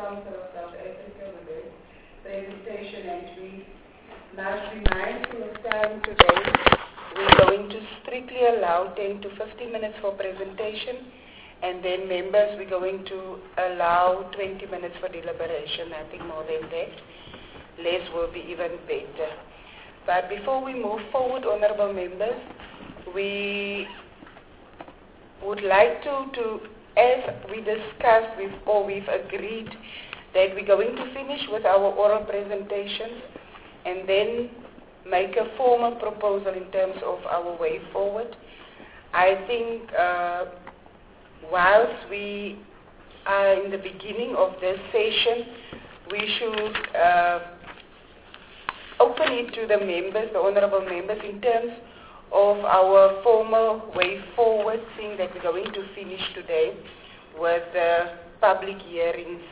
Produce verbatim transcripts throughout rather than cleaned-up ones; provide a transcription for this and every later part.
Council of South Africa with their presentation, and we must be mindful of time today. We're going to strictly allow ten to fifteen minutes for presentation, and then members, we're going to allow twenty minutes for deliberation, nothing more than that. Less will be even better. But before we move forward, honorable members, we would like to, to as we discussed with, or we've agreed that we're going to finish with our oral presentations and then make a formal proposal in terms of our way forward. I think uh, whilst we are in the beginning of this session, we should uh, open it to the members, the honorable members, in terms of our formal way forward, seeing that we're going to finish today with uh, public hearings.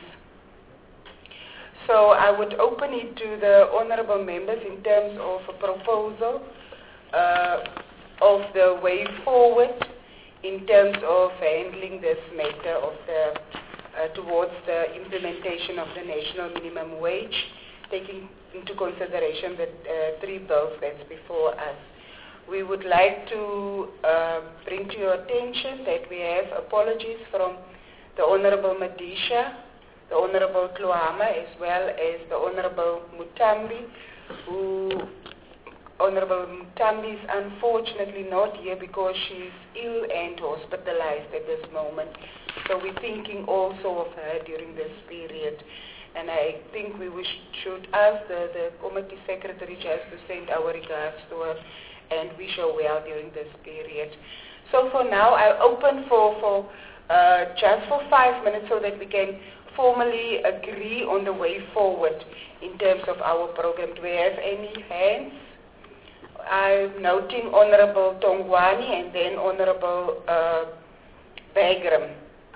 So I would open it to the honorable members in terms of a proposal uh, of the way forward in terms of handling this matter of the, uh, towards the implementation of the national minimum wage, taking into consideration the uh, three bills that's before us. We would like to uh, bring to your attention that we have apologies from the Honorable Madisha, the Honorable Tluama, as well as the Honorable Mutambi, who Honorable Mutambi is unfortunately not here because she's ill and hospitalized at this moment. So we're thinking also of her during this period. And I think we wish, should ask the, the committee secretary just to send our regards to her and wish her well during this period. So for now, I'll open for, for uh, just for five minutes so that we can formally agree on the way forward in terms of our program. Do we have any hands? I'm noting Honorable Tongwani and then Honorable uh, Bagram.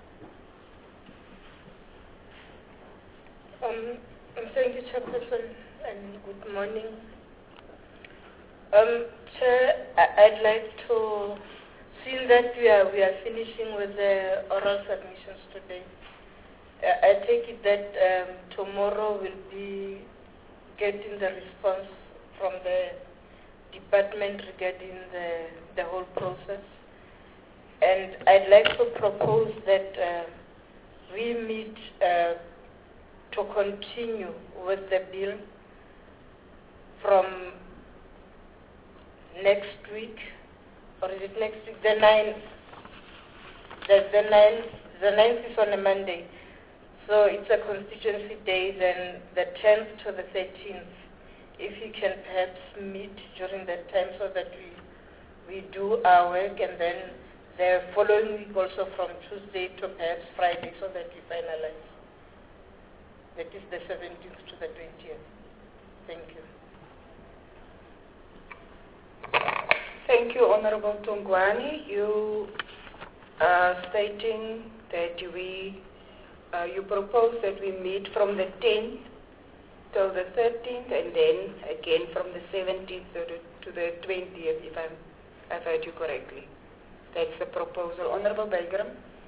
Um, thank you, Chairperson, and good morning. Um, Chair, I'd like to, seeing that we are, we are finishing with the oral submissions today, I take it that um, tomorrow we'll be getting the response from the department regarding the, the whole process. And I'd like to propose that uh, we meet uh, to continue with the bill from next week, or is it next week? The ninth. The, the ninth. The ninth is on a Monday, so it's a constituency day. Then the tenth to the thirteenth. If you can perhaps meet during that time, so that we we do our work, and then the following week also from Tuesday to perhaps Friday, so that we finalize. That is the seventeenth to the twentieth. Thank you. Thank you, Honorable Tongwani. You are stating that we, uh, you propose that we meet from the tenth till the thirteenth, and then again from the seventeenth to the, to the twentieth, if I'm, I've heard you correctly. That's the proposal. Honorable Bagram.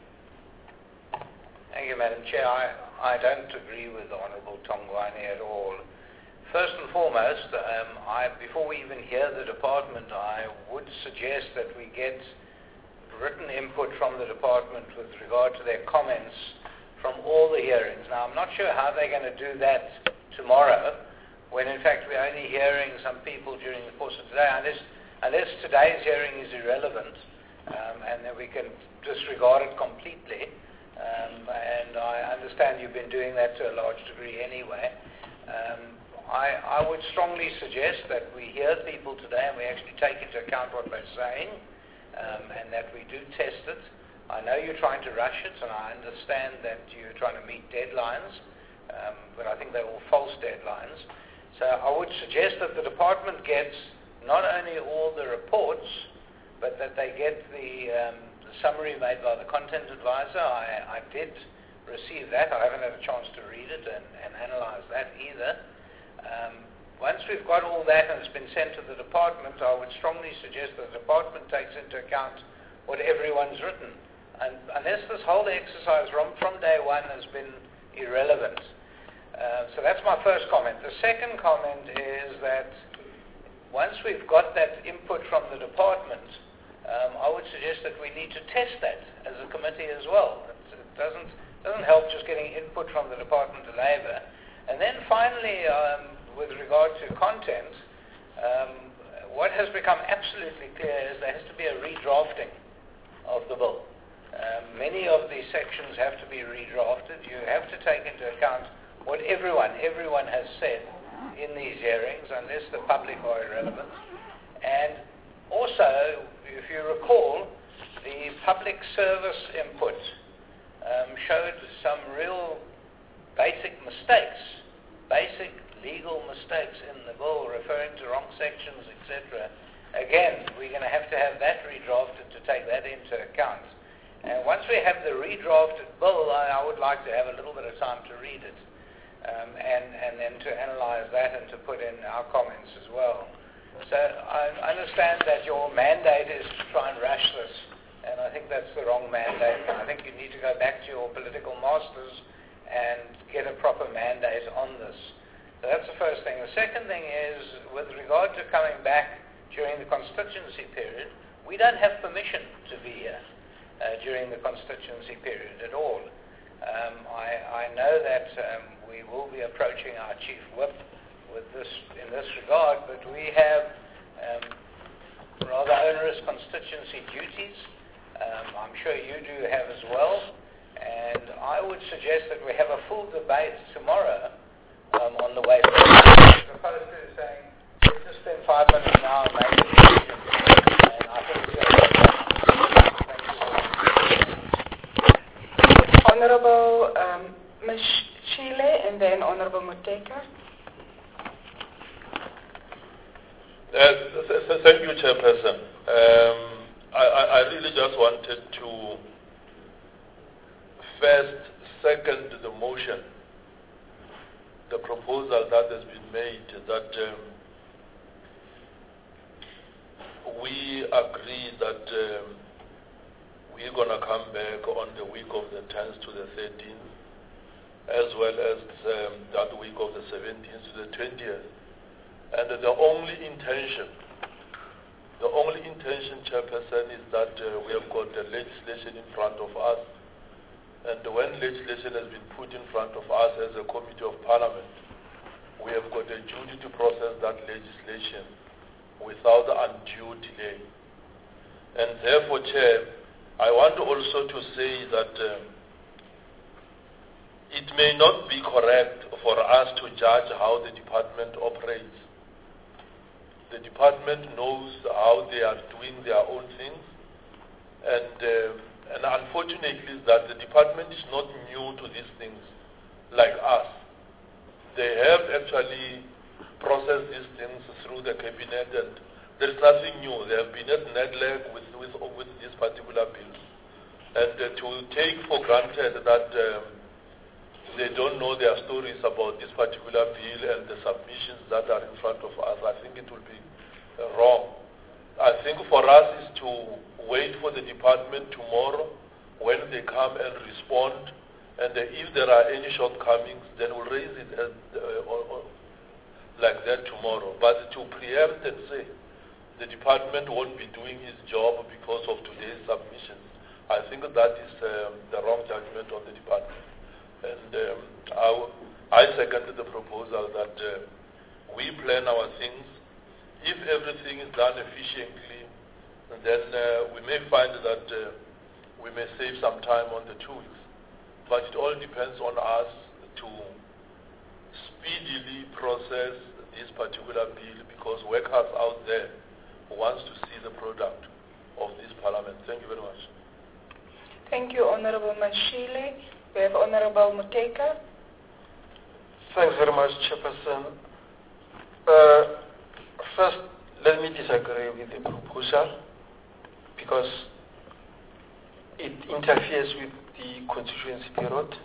Thank you, Madam Chair. I, I don't agree with the Honourable Tongwani at all. First and foremost, um, I, before we even hear the department, I would suggest that we get written input from the department with regard to their comments from all the hearings. Now, I'm not sure how they're going to do that tomorrow, when in fact we're only hearing some people during the course of today, unless, unless today's hearing is irrelevant, um, and then we can disregard it completely. Um, and I understand you've been doing that to a large degree anyway. Um, I, I would strongly suggest that we hear people today and we actually take into account what they're saying, um, and that we do test it. I know you're trying to rush it, and I understand that you're trying to meet deadlines, um, but I think they're all false deadlines. So I would suggest that the department gets not only all the reports, but that they get the um, summary made by the content advisor. I, I did receive that. I haven't had a chance to read it and, and analyze that either. Um, once we've got all that and it's been sent to the department, I would strongly suggest that the department takes into account what everyone's written. And unless this whole exercise from, from day one has been irrelevant. Uh, so that's my first comment. The second comment is that once we've got that input from the department, um, I would suggest that we need to test that as a committee as well. It, it doesn't, doesn't help just getting input from the Department of Labour. And then finally, um, with regard to content, um, what has become absolutely clear is there has to be a redrafting of the bill. Um, many of these sections have to be redrafted. You have to take into account what everyone, everyone has said in these hearings, unless the public are irrelevant. And also, if you recall, the public service input um, showed some real basic mistakes, basic legal mistakes in the bill, referring to wrong sections, et cetera. Again, we're going to have to have that redrafted to take that into account. And once we have the redrafted bill, I, I would like to have a little bit of time to read it, um, and, and then to analyze that and to put in our comments as well. So I understand that your mandate is to try and rush this, and I think that's the wrong mandate. I think you need to go back to your political masters and get a proper mandate on this. So that's the first thing. The second thing is, with regard to coming back during the constituency period, we don't have permission to be here uh, during the constituency period at all. Um, I, I know that um, we will be approaching our chief whip with this in this regard, but we have um, rather onerous constituency duties. Um, I'm sure you do have as well, and I would suggest that we have a full debate tomorrow um, on the way forward, as opposed to saying, let's just spend five minutes now and make a decision. And I think it's going to be Honorable um, Miz Chile and then Honorable Muteka. Uh, th- th- thank you, Chairperson. Um, I, I, I really just wanted to first second the motion, the proposal that has been made that um, we agree that um, we're going to come back on the week of the tenth to the thirteenth, as well as um, that week of the seventeenth to the twentieth. And the only intention, the only intention, Chairperson, is that uh, we have got the legislation in front of us. And when legislation has been put in front of us as a committee of parliament, we have got a duty to process that legislation without undue delay. And therefore, Chair, I want also to say that um, it may not be correct for us to judge how the department operates. The department knows how they are doing their own things, and uh, and unfortunately that the department is not new to these things like us. They have actually processed these things through the cabinet, and there is nothing new. They have been at NEDLAC with, with, with this particular bill. And uh, to take for granted that um, they don't know their stories about this particular bill and the submissions that are in front of us, I think it will be uh, wrong. I think for us is to wait for the department tomorrow when they come and respond, and uh, if there are any shortcomings, then we'll raise it as, uh, or, or like that tomorrow. But to preempt and say the department won't be doing its job because of today's submissions, I think that is um, the wrong judgment of the department. And um, I, I seconded the proposal that uh, we plan our things. If everything is done efficiently, then uh, we may find that uh, we may save some time on the two weeks. But it all depends on us to speedily process this particular bill, because workers out there wants to see the product of this parliament. Thank you very much. Thank you, Honorable Mashile. We have Honorable Muteka. Thanks very much, Chairperson. Uh, first, let me disagree with the proposal because it interferes with the constituency period,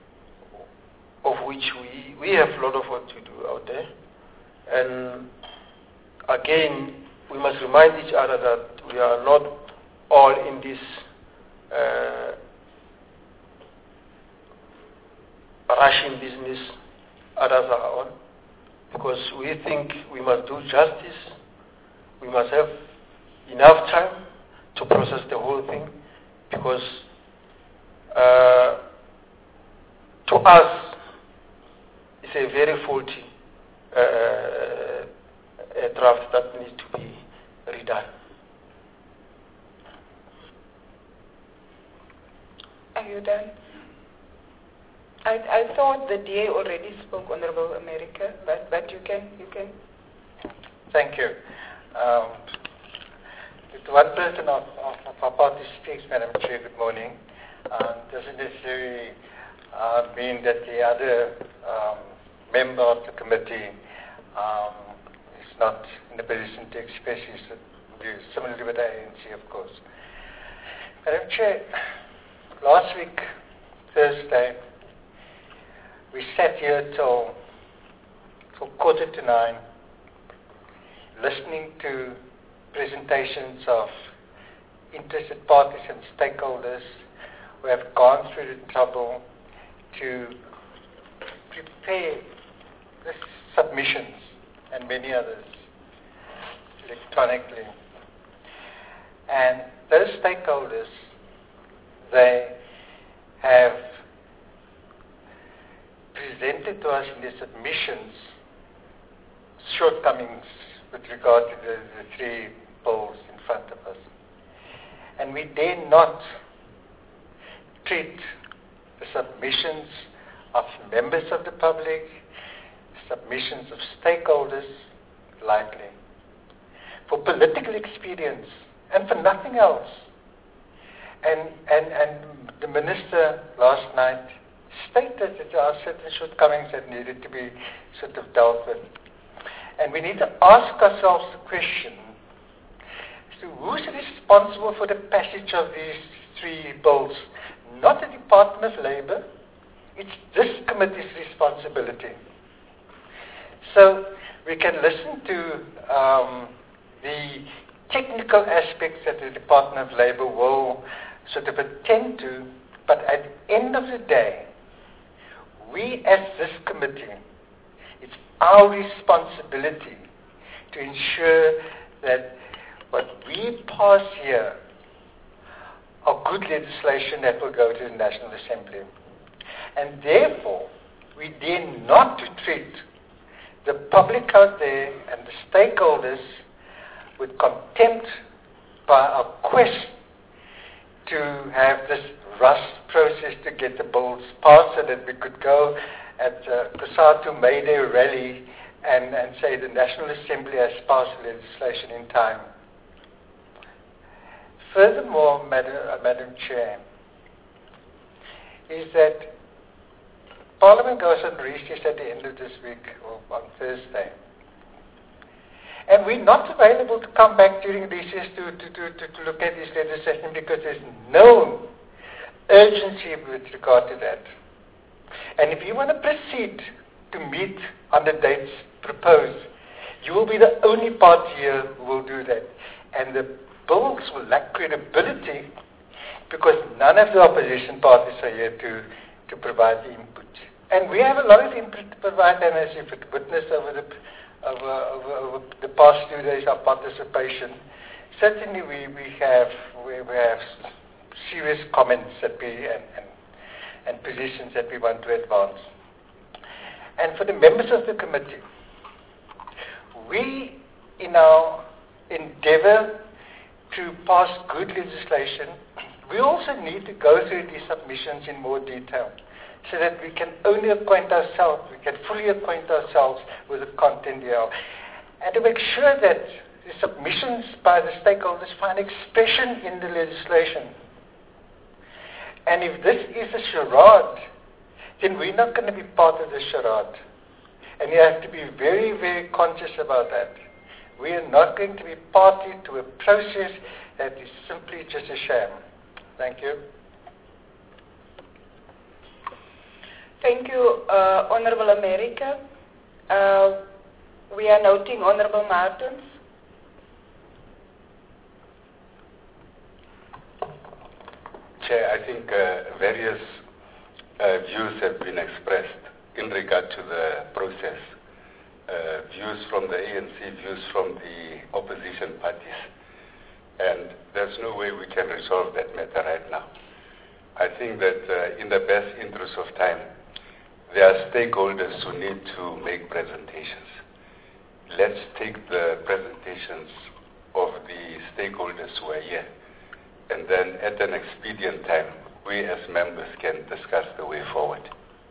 of which we, we have a lot of work to do out there. And again, we must remind each other that we are not all in this uh, rushing business, others are on, because we think we must do justice, we must have enough time to process the whole thing, because uh, to us, it's a very faulty uh, a draft that needs to be redone. Are you done? I, I thought the D A already spoke, Honorable America, but, but you can, you can. Thank you. Um, if one person of, of, of our party speaks, Madam Chair, good morning. Um, doesn't necessarily uh, mean that the other um, member of the committee um, is not in a position to express his views, similarly with the A N C, of course. Madam Chair, last week, Thursday, we sat here till, till quarter to nine, listening to presentations of interested parties and stakeholders who have gone through the trouble to prepare the submissions and many others electronically. And those stakeholders, they have presented to us in their submissions shortcomings with regard to the, the three bills in front of us. And we dare not treat the submissions of members of the public, submissions of stakeholders lightly. For political experience and for nothing else. And, and, and the minister last night stated that there are certain shortcomings that needed to be sort of dealt with. And we need to ask ourselves the question as to who's responsible for the passage of these three bills. Not the Department of Labour, it's this committee's responsibility. So we can listen to um, the technical aspects that the Department of Labour will sort of attend to, but at the end of the day, we as this committee, it's our responsibility to ensure that what we pass here are good legislation that will go to the National Assembly. And therefore, we dare not to treat the public out there and the stakeholders with contempt by our quest to have this rush process to get the bills passed so that we could go at uh, Kusatu May Day rally and, and say the National Assembly has passed legislation in time. Furthermore, Madam, uh, Madam Chair, is that Parliament goes on recess at the end of this week, or on Thursday. And we're not available to come back during recess to, to, to, to, to look at this legislation because there's no urgency with regard to that. And if you want to proceed to meet on the dates proposed, you will be the only party here who will do that. And the bills will lack credibility because none of the opposition parties are here to, to provide the input. And we have a lot of input to provide, and as you've witnessed over the, over, over, over the past few days of participation, certainly we, we, have, we, we have serious comments that we, and, and, and positions that we want to advance. And for the members of the committee, we, in our endeavor to pass good legislation, we also need to go through these submissions in more detail so that we can only acquaint ourselves, we can fully acquaint ourselves with the content here. And to make sure that the submissions by the stakeholders find expression in the legislation. And if this is a charade, then we're not going to be part of the charade. And you have to be very, very conscious about that. We are not going to be party to a process that is simply just a sham. Thank you. Thank you, uh, Honorable America. Uh, we are noting Honorable Martins. Chair, I think uh, various uh, views have been expressed in regard to the process. Uh, views from the A N C, views from the opposition parties. And there's no way we can resolve that matter right now. I think that uh, in the best interest of time, there are stakeholders who need to make presentations. Let's take the presentations of the stakeholders who are here, and then at an expedient time, we as members can discuss the way forward.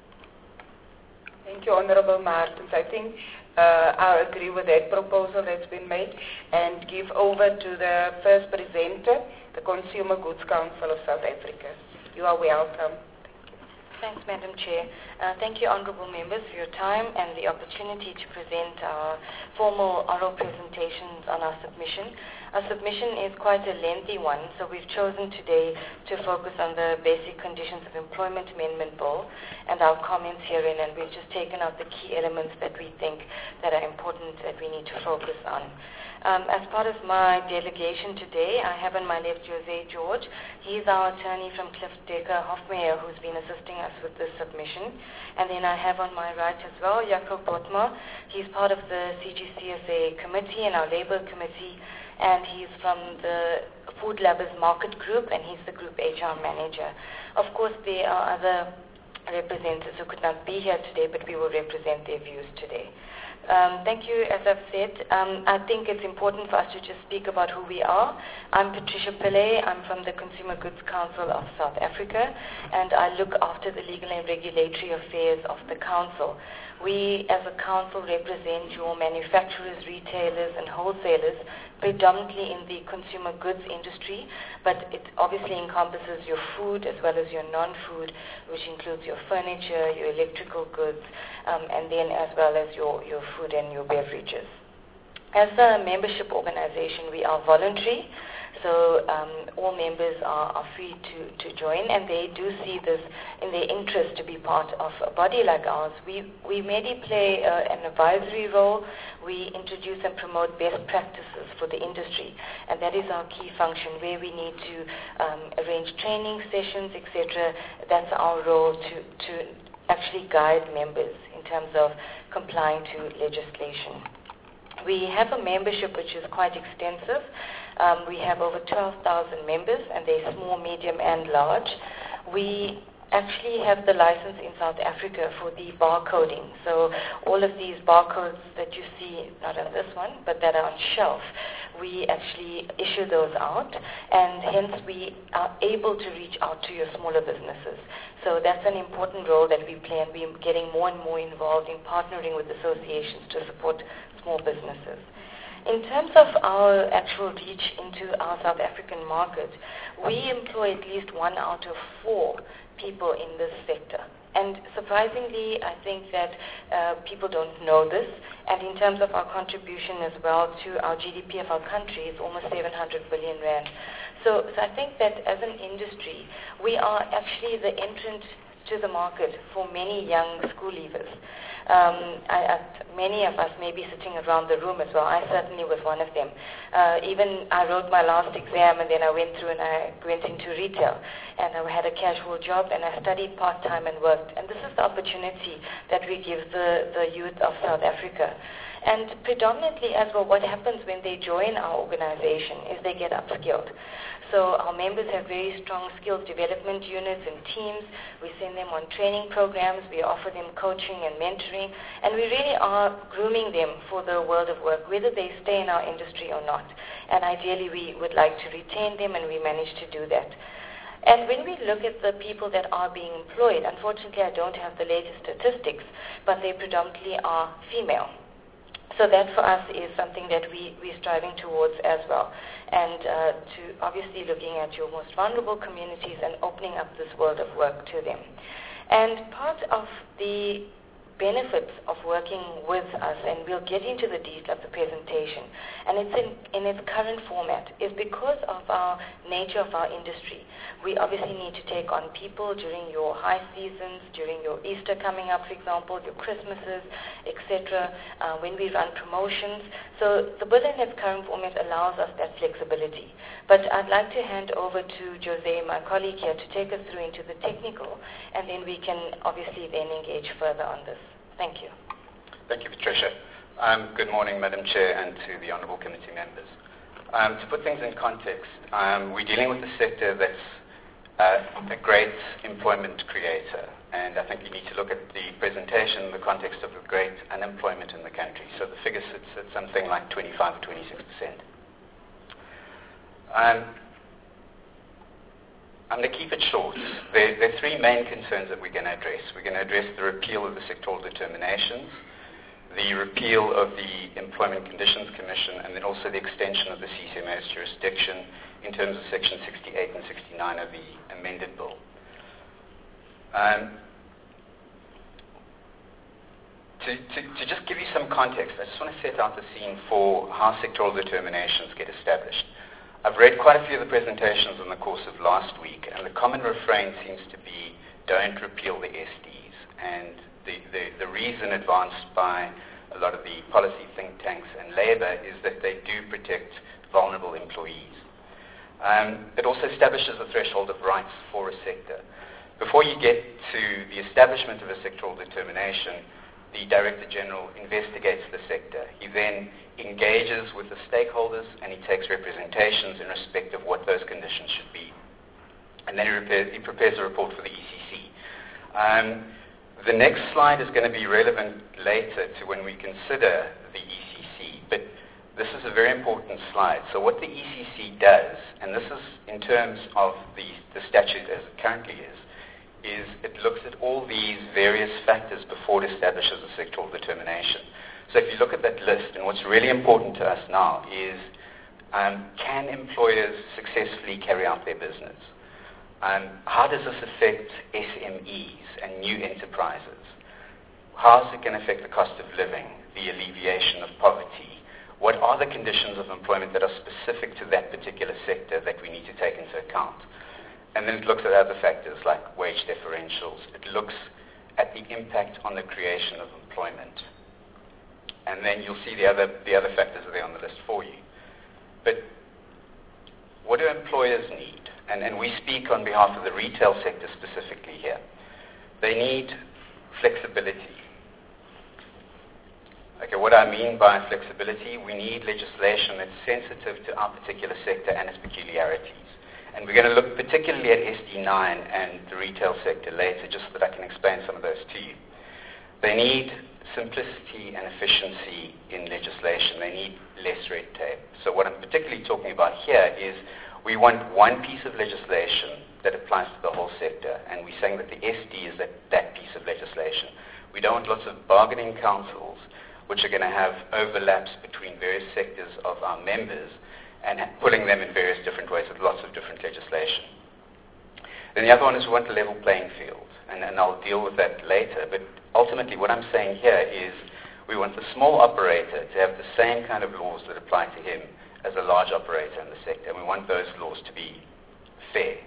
Thank you, Honorable Martins. I think uh, I agree with that proposal that's been made and give over to the first presenter, the Consumer Goods Council of South Africa. You are welcome. Thanks, Madam Chair. Uh, thank you, honourable members, for your time and the opportunity to present our formal oral presentations on our submission. Our submission is quite a lengthy one, so we've chosen today to focus on the Basic Conditions of Employment Amendment Bill and our comments herein, and we've just taken out the key elements that we think that are important that we need to focus on. Um, as part of my delegation today, I have on my left Jose George. He's our attorney from Cliff Decker Hofmeyer, who's been assisting us with this submission. And then I have on my right as well Jakob Botma. He's part of the C G C S A committee and our labor committee, and he's from the Food Lovers Market Group, and he's the group H R manager. Of course, there are other representatives who could not be here today, but we will represent their views today. Um, thank you. As I've said, um, I think it's important for us to just speak about who we are. I'm Patricia Pillay. I'm from the Consumer Goods Council of South Africa, and I look after the legal and regulatory affairs of the council. We, as a council, represent your manufacturers, retailers, and wholesalers, predominantly in the consumer goods industry, but it obviously encompasses your food as well as your non-food, which includes your furniture, your electrical goods, um, and then as well as your, your food and your beverages. As a membership organization, we are voluntary, so um, all members are, are free to, to join, and they do see this in their interest to be part of a body like ours. We, we mainly play uh, an advisory role. We introduce and promote best practices for the industry, and that is our key function, where we need to um, arrange training sessions, et cetera. That's our role to, to actually guide members in terms of complying to legislation. We have a membership which is quite extensive. Um, we have over twelve thousand members, and they're small, medium, and large. We actually have the license in South Africa for the barcoding. So all of these barcodes that you see, not on this one, but that are on shelf, we actually issue those out, and hence we are able to reach out to your smaller businesses. So that's an important role that we play, and we're getting more and more involved in partnering with associations to support small businesses. In terms of our actual reach into our South African market, we employ at least one out of four people in this sector. And surprisingly, I think that uh, people don't know this. And in terms of our contribution as well to our G D P of our country, it's almost seven hundred billion rand. So, so I think that as an industry, we are actually the entrant to the market for many young school leavers. Um, I, I, many of us may be sitting around the room as well. I certainly was one of them. Uh, even I wrote my last exam, and then I went through and I went into retail, and I had a casual job, and I studied part-time and worked. And this is the opportunity that we give the, the youth of South Africa. And predominantly as well, what happens when they join our organization is they get upskilled. So our members have very strong skills development units and teams. We send them on training programs. We offer them coaching and mentoring. And we really are grooming them for the world of work, whether they stay in our industry or not. And ideally, we would like to retain them, and we manage to do that. And when we look at the people that are being employed, unfortunately, I don't have the latest statistics, but they predominantly are female. So that for us is something that we, we're striving towards as well. And uh, to obviously looking at your most vulnerable communities and opening up this world of work to them. And part of the benefits of working with us, and we'll get into the detail of the presentation, and it's in, in its current format, is because of our nature of our industry. We obviously need to take on people during your high seasons, during your Easter coming up, for example, your Christmases, et cetera, uh, when we run promotions. So the bill in its current format allows us that flexibility. But I'd like to hand over to Jose, my colleague here, to take us through into the technical, and then we can obviously then engage further on this. Thank you. Thank you, Patricia. Um, good morning, Madam Chair, and to the Honourable Committee members. Um, to put things in context, um, we're dealing with a sector that's uh, a great employment creator, and I think you need to look at the presentation in the context of the great unemployment in the country. So the figure sits at something like twenty-five or twenty-six percent. Um, I'm going to keep it short. There, there are three main concerns that we're going to address. We're going to address the repeal of the sectoral determinations, the repeal of the Employment Conditions Commission, and then also the extension of the C C M A's jurisdiction in terms of Section sixty-eight and sixty-nine of the amended bill. Um, to, to, to just give you some context, I just want to set out the scene for how sectoral determinations get established. I've read quite a few of the presentations in the course of last week, and the common refrain seems to be, don't repeal the S Ds. And the, the, the reason advanced by a lot of the policy think tanks and Labour is that they do protect vulnerable employees. Um, it also establishes a threshold of rights for a sector. Before you get to the establishment of a sectoral determination, the Director General investigates the sector. He then engages with the stakeholders, and he takes representations in respect of what those conditions should be. And then he, repairs, he prepares a report for the E C C. Um, the next slide is going to be relevant later to when we consider the E C C, but this is a very important slide. So what the E C C does, and this is in terms of the, the statute as it currently is, is it looks at all these various factors before it establishes a sectoral determination. So if you look at that list, and what's really important to us now is, um, can employers successfully carry out their business? Um, how does this affect S M Es and new enterprises? How is it going to affect the cost of living, the alleviation of poverty? What are the conditions of employment that are specific to that particular sector that we need to take into account? And then it looks at other factors like wage differentials. It looks at the impact on the creation of employment. And then you'll see the other, the other factors are there on the list for you. But what do employers need? And, and we speak on behalf of the retail sector specifically here. They need flexibility. Okay, what I mean by flexibility, we need legislation that's sensitive to our particular sector and its peculiarities. And we're going to look particularly at S D nine and the retail sector later, just so that I can explain some of those to you. They need simplicity and efficiency in legislation. They need less red tape. So what I'm particularly talking about here is we want one piece of legislation that applies to the whole sector, and we're saying that the S D is that, that piece of legislation. We don't want lots of bargaining councils which are going to have overlaps between various sectors of our members and pulling them in various different ways with lots of different legislation. Then the other one is we want a level playing field, and, and I'll deal with that later, but ultimately what I'm saying here is we want the small operator to have the same kind of laws that apply to him as a large operator in the sector, and we want those laws to be fair.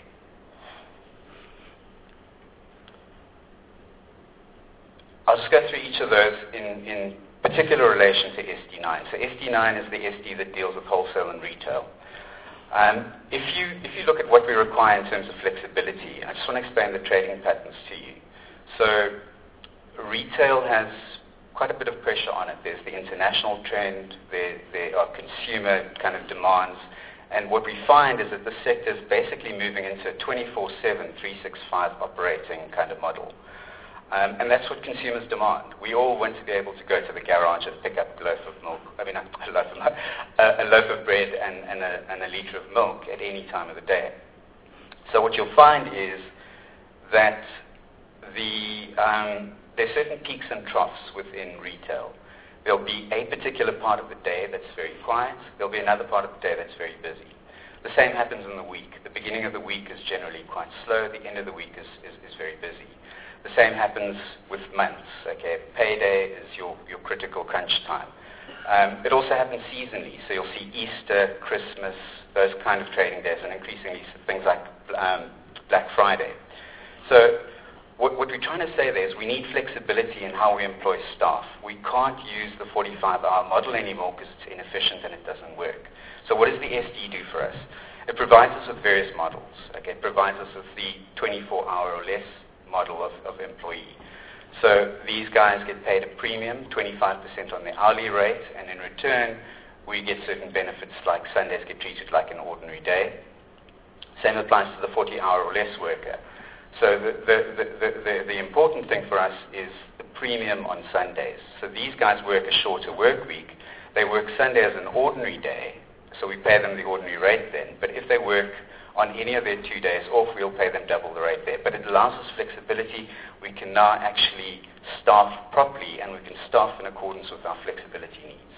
I'll just go through each of those in, in particular relation to S D nine. So S D nine is the S D that deals with wholesale and retail. Um, if you if you look at what we require in terms of flexibility, I just want to explain the trading patterns to you. So retail has quite a bit of pressure on it. There's the international trend, there, there are consumer kind of demands, and what we find is that the sector is basically moving into a twenty-four seven, three sixty-five operating kind of model. Um, and that's what consumers demand. We all want to be able to go to the garage and pick up a loaf of milk, I mean, a loaf of, milk, uh, a loaf of bread and, and, a, and a litre of milk at any time of the day. So what you'll find is that the, um, there's certain peaks and troughs within retail. There'll be a particular part of the day that's very quiet. There'll be another part of the day that's very busy. The same happens in the week. The beginning of the week is generally quite slow. The end of the week is, is, is very busy. The same happens with months. Okay, payday is your, your critical crunch time. Um, it also happens seasonally, so you'll see Easter, Christmas, those kind of trading days, and increasingly things like um, Black Friday. So what, what we're trying to say there is we need flexibility in how we employ staff. We can't use the forty-five hour model anymore because it's inefficient and it doesn't work. So what does the S D do for us? It provides us with various models. Okay, it provides us with the twenty-four hour or less model of, of employee. So these guys get paid a premium, twenty-five percent on the hourly rate, and in return, we get certain benefits like Sundays get treated like an ordinary day. Same applies to the forty hour or less worker. So the, the, the, the, the, the important thing for us is the premium on Sundays. So these guys work a shorter work week. They work Sunday as an ordinary day, so we pay them the ordinary rate then. But if they work on any of their two days off, we'll pay them double the rate there. But it allows us flexibility. We can now actually staff properly, and we can staff in accordance with our flexibility needs.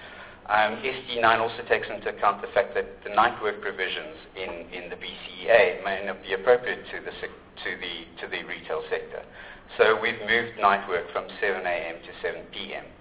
Um, S D nine also takes into account the fact that the night work provisions in, in the B C E A may not be appropriate to the, to the, to the retail sector. So we've moved night work from seven a m to seven p m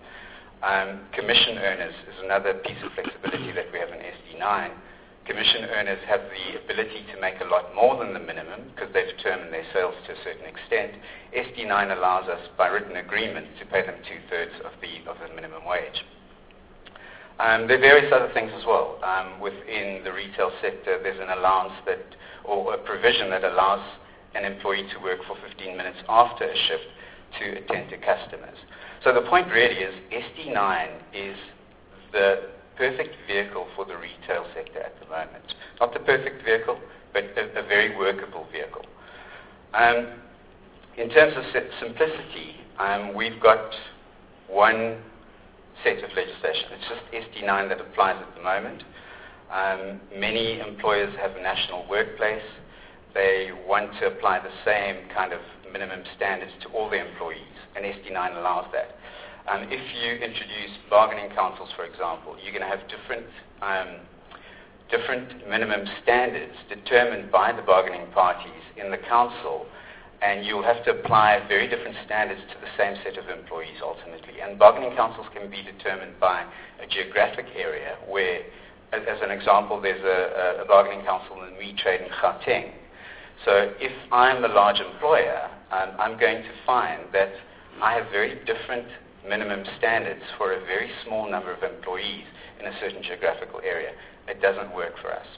Um, commission earners is another piece of flexibility that we have in S D nine. Commission earners have the ability to make a lot more than the minimum because they determine their sales to a certain extent. S D nine allows us, by written agreement, to pay them two-thirds of the, of the minimum wage. Um, there are various other things as well. Um, within the retail sector, there's an allowance that, or a provision that allows an employee to work for fifteen minutes after a shift to attend to customers. So the point really is S D nine is the perfect vehicle for the retail sector at the moment. Not the perfect vehicle, but a, a very workable vehicle. Um, in terms of simplicity, um, we've got one set of legislation. It's just S D nine that applies at the moment. Um, many employers have a national workplace. They want to apply the same kind of minimum standards to all their employees, and S D nine allows that. Um, if you introduce bargaining councils, for example, you're going to have different, um, different minimum standards determined by the bargaining parties in the council, and you'll have to apply very different standards to the same set of employees ultimately. And bargaining councils can be determined by a geographic area where, as, as an example, there's a, a, a bargaining council in we trade in Gauteng. So if I'm a large employer, um, I'm going to find that I have very different minimum standards for a very small number of employees in a certain geographical area. It doesn't work for us.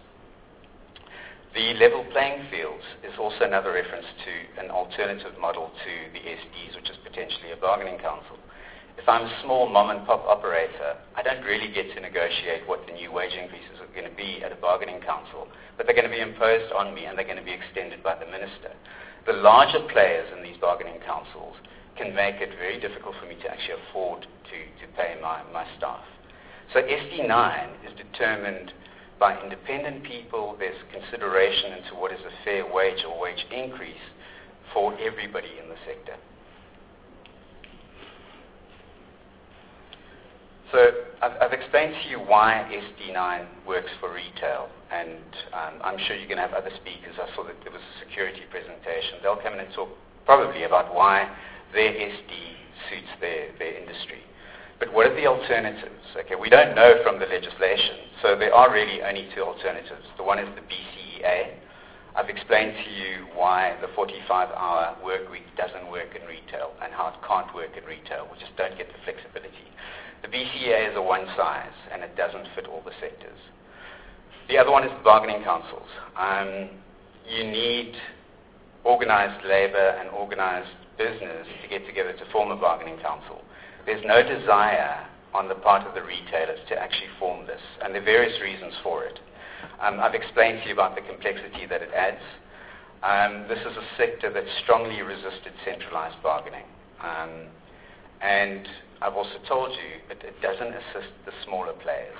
The level playing fields is also another reference to an alternative model to the S Ds, which is potentially a bargaining council. If I'm a small mom-and-pop operator, I don't really get to negotiate what the new wage increases are going to be at a bargaining council, but they're going to be imposed on me and they're going to be extended by the minister. The larger players in these bargaining councils can make it very difficult for me to actually afford to, to pay my, my staff. So S D nine is determined by independent people. There's consideration into what is a fair wage or wage increase for everybody in the sector. So I've, I've explained to you why S D nine works for retail, and um, I'm sure you're going to have other speakers. I saw that there was a security presentation. They'll come in and talk probably about why their S D suits their, their industry. But what are the alternatives? Okay, we don't know from the legislation, so there are really only two alternatives. The one is the B C E A. I've explained to you why the forty-five hour work week doesn't work in retail and how it can't work in retail. We just don't get the flexibility. The B C E A is a one size, and it doesn't fit all the sectors. The other one is the bargaining councils. Um, you need organized labor and organized business to get together to form a bargaining council. There's no desire on the part of the retailers to actually form this, and there are various reasons for it. Um, I've explained to you about the complexity that it adds. Um, this is a sector that strongly resisted centralized bargaining. Um, and I've also told you that it doesn't assist the smaller players.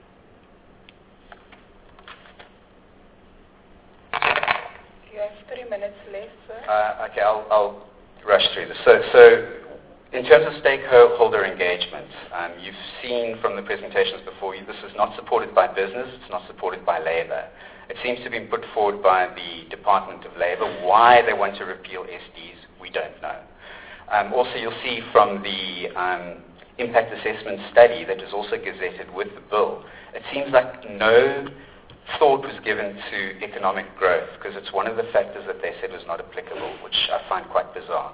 You have three minutes left, sir. Uh, okay, I'll, I'll rush through this. So, so in terms of stakeholder engagement, um, you've seen from the presentations before you, this is not supported by business, it's not supported by labor. It seems to be put forward by the Department of Labor. Why they want to repeal S Ds, We don't know. Um, also, you'll see from the um, impact assessment study that was also gazetted with the bill, it seems like no thought was given to economic growth, because it's one of the factors that they said was not applicable, which I find quite bizarre.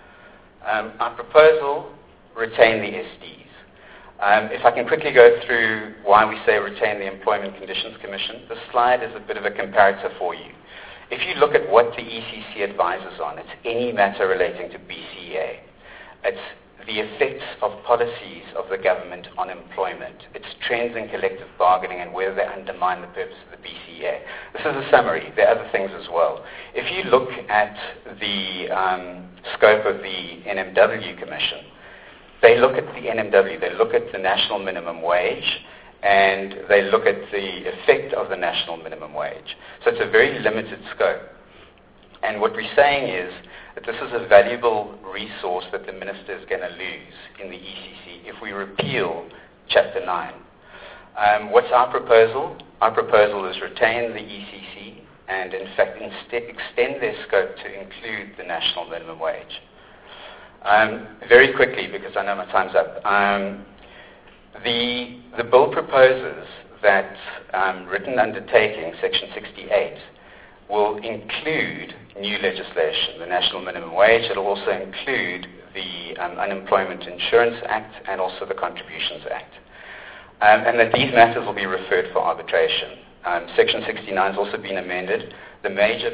Um, our proposal, retain the S Ds. Um, if I can quickly go through why we say retain the Employment Conditions Commission, this slide is a bit of a comparator for you. If you look at what the E C C advises on, it's any matter relating to B C A. It's the effects of policies of the government on employment. It's trends in collective bargaining and whether they undermine the purpose of the B C A. This is a summary. There are other things as well. If you look at the um, scope of the N M W Commission, they look at the N M W, they look at the national minimum wage, and they look at the effect of the national minimum wage. So it's a very limited scope. And what we're saying is that this is a valuable resource that the minister is going to lose in the E C C if we repeal Chapter nine. Um, what's our proposal? Our proposal is retain the E C C and in fact instead extend their scope to include the national minimum wage. Um, very quickly, because I know my time's up, um, the, the bill proposes that um, written undertaking, Section sixty-eight, will include new legislation, the National Minimum Wage. It will also include the um, Unemployment Insurance Act and also the Contributions Act. Um, and that these matters will be referred for arbitration. Um, Section sixty-nine has also been amended. The major,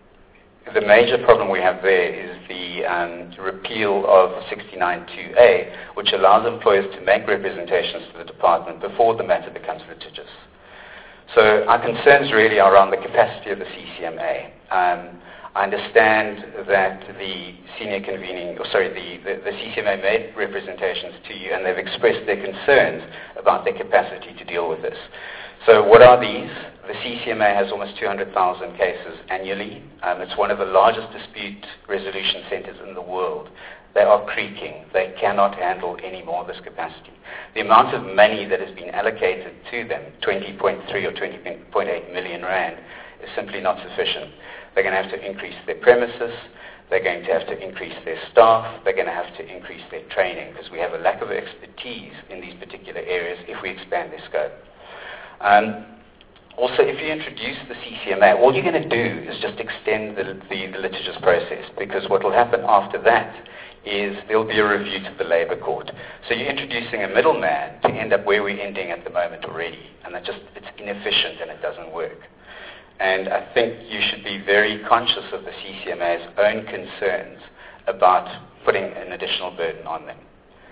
the major problem we have there is the um, repeal of sixty-nine two A, which allows employers to make representations to the department before the matter becomes litigious. So our concerns really are around the capacity of the C C M A. Um, I understand that the senior convening, or sorry, the, the, the C C M A made representations to you and they've expressed their concerns about their capacity to deal with this. So what are these? The C C M A has almost two hundred thousand cases annually. Um, it's one of the largest dispute resolution centers in the world. They are creaking. They cannot handle any more of this capacity. The amount of money that has been allocated to them, twenty point three or twenty point eight million rand, is simply not sufficient. They're going to have to increase their premises. They're going to have to increase their staff. They're going to have to increase their training because we have a lack of expertise in these particular areas if we expand their scope. Um, also, if you introduce the C C M A, all you're going to do is just extend the, the, the litigious process, because what will happen after that is there will be a review to the Labour Court. So you're introducing a middleman to end up where we're ending at the moment already, and that just, it's inefficient and it doesn't work. And I think you should be very conscious of the C C M A's own concerns about putting an additional burden on them.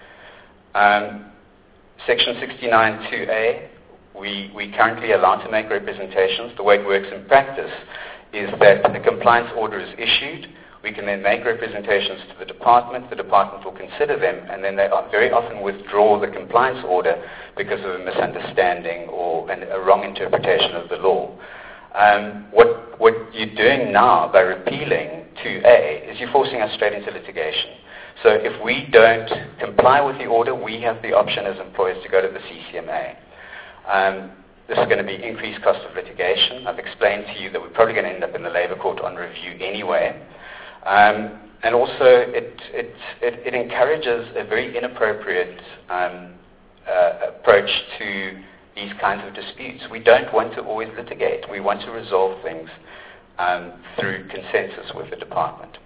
Um, Section sixty-nine two A, we, we currently allow to make representations. The way it works in practice is that the compliance order is issued. We can then make representations to the department. The department will consider them, and then they very often withdraw the compliance order because of a misunderstanding or an, a wrong interpretation of the law. Um, what, what you're doing now by repealing two A is you're forcing us straight into litigation. So if we don't comply with the order, we have the option as employers to go to the C C M A. Um, this is going to be increased cost of litigation. I've explained to you that we're probably going to end up in the Labour Court on review anyway. Um, and also it, it, it, it encourages a very inappropriate um, uh, approach to these kinds of disputes. We don't want to always litigate. We want to resolve things um, through consensus with the department.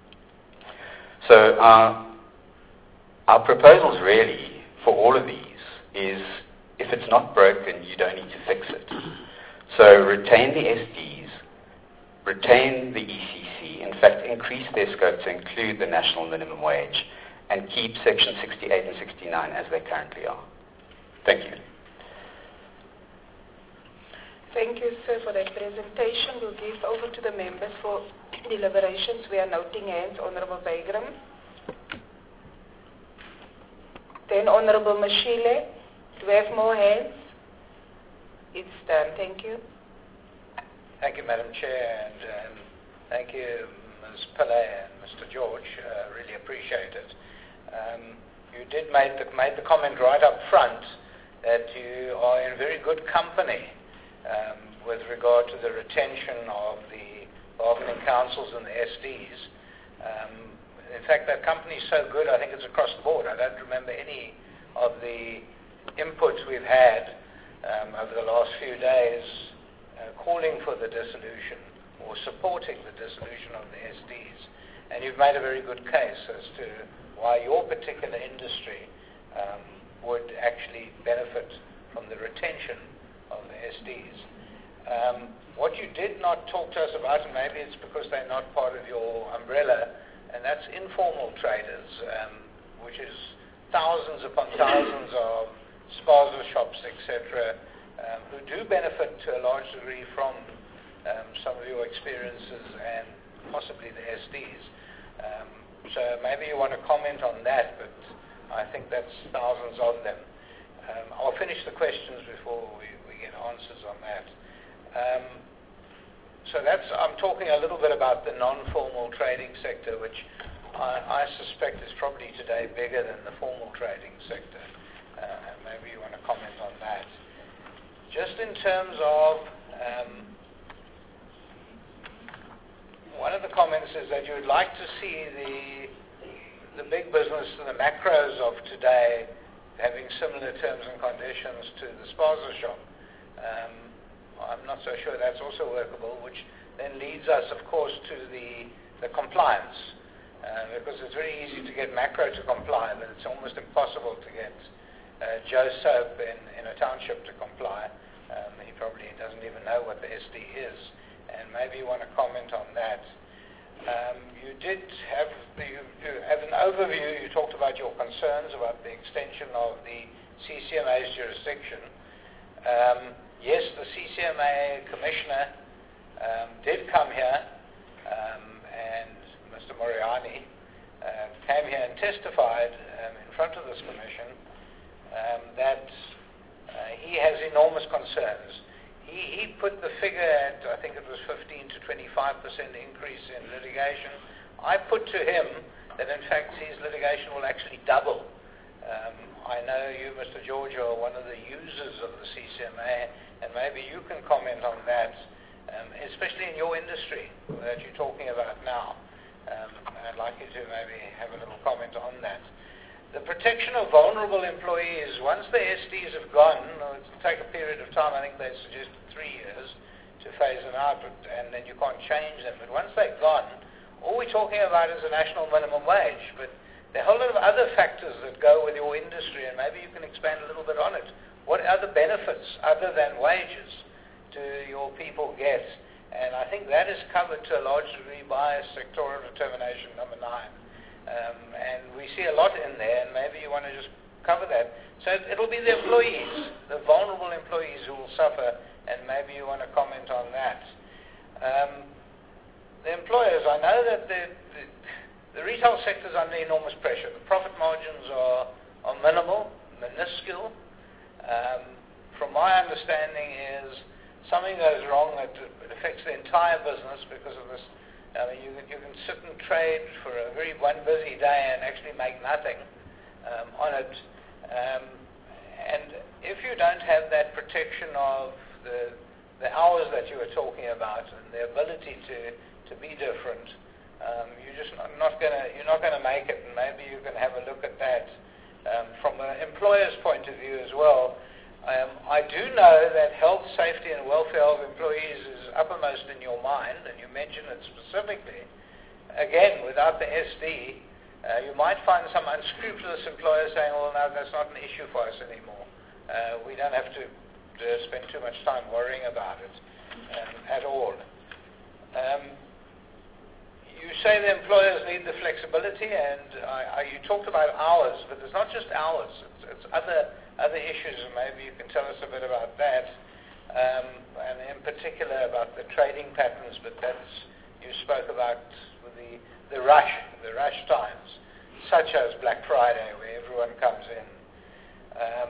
So our, our proposals really for all of these is, if it's not broken, you don't need to fix it. So retain the S Ds, retain the E C C, in fact increase their scope to include the national minimum wage, and keep Section sixty-eight and sixty-nine as they currently are. Thank you. Thank you, sir, for that presentation. We'll give over to the members for deliberations. We are noting hands. Honorable Baygram. Then Honorable Mashile. Do we have more hands? It's done. Thank you. Thank you, Madam Chair, and um, thank you, Miz Pillay and Mister George. Uh, really appreciate it. Um, you did make the, made the comment right up front that you are in very good company um, with regard to the retention of the bargaining councils and the S Ds. Um, in fact, that company is so good, I think it's across the board. I don't remember any of the inputs we've had um, over the last few days uh, calling for the dissolution or supporting the dissolution of the S Ds. And you've made a very good case as to why your particular industry um, would actually benefit from the retention of the S Ds. Um, what you did not talk to us about, and maybe it's because they're not part of your umbrella, and that's informal traders, um, which is thousands upon thousands of spaza shops, et cetera, um, who do benefit to a large degree from um, some of your experiences and possibly the S Ds. Um, so maybe you want to comment on that, but I think that's thousands of them. Um, I'll finish the questions before we, we get answers on that. Um, so that's, I'm talking a little bit about the non-formal trading sector, which I, I suspect is probably today bigger than the formal trading sector. Uh, and maybe you want to comment on that. Just in terms of, um, one of the comments is that you would like to see the, the big business, the macros of today, having similar terms and conditions to the spaza shop. Um, I'm not so sure that's also workable, which then leads us, of course, to the, the compliance, uh, because it's very easy to get macro to comply, but it's almost impossible to get uh, Joe Soap in, in a township to comply. Um, he probably doesn't even know what the S D is, and maybe you want to comment on that. Um, you did have, the, you, you have an overview, you talked about your concerns about the extension of the C C M A's jurisdiction. Um, Yes, the C C M A commissioner um, did come here, um, and Mister Moriani uh, came here and testified um, in front of this commission um, that uh, he has enormous concerns. He, he put the figure at, I think it was fifteen to twenty-five percent increase in litigation. I put to him that in fact his litigation will actually double. Um, I know you, Mister George, are one of the users of the C C M A, and maybe you can comment on that, um, especially in your industry that you're talking about now. Um, I'd like you to maybe have a little comment on that. The protection of vulnerable employees, once the S Ds have gone, it'll take a period of time, I think they suggested three years to phase them out, and then you can't change them. But once they're gone, all we're talking about is a national minimum wage. But there are a whole lot of other factors that go with your industry, and maybe you can expand a little bit on it. What other benefits other than wages do your people get? And I think that is covered to a large degree by sectoral determination number nine. Um, and we see a lot in there, and maybe you want to just cover that. So it'll be the employees, the vulnerable employees who will suffer, and maybe you want to comment on that. Um, the employers, I know that the, the The retail sector is under enormous pressure. The profit margins are, are minimal, minuscule. Um, from my understanding is something goes wrong that it affects the entire business because of this. I mean, you, you can sit and trade for a very one busy day and actually make nothing um, on it. Um, and if you don't have that protection of the, the hours that you were talking about and the ability to, to be different, Um, you're just not, not gonna you're not gonna make it, and maybe you can have a look at that um, from an employer's point of view as well. Um, I do know that health, safety, and welfare of employees is uppermost in your mind, and you mention it specifically. Again, without the S D, uh, you might find some unscrupulous employer saying, "Well, no, that's not an issue for us anymore. Uh, we don't have to, to spend too much time worrying about it um, at all." Um, You say the employers need the flexibility, and uh, you talked about hours, but it's not just hours. It's, it's other other issues, and maybe you can tell us a bit about that, um, and in particular about the trading patterns. But that's you spoke about with the the rush, the rush times, such as Black Friday, where everyone comes in. Um,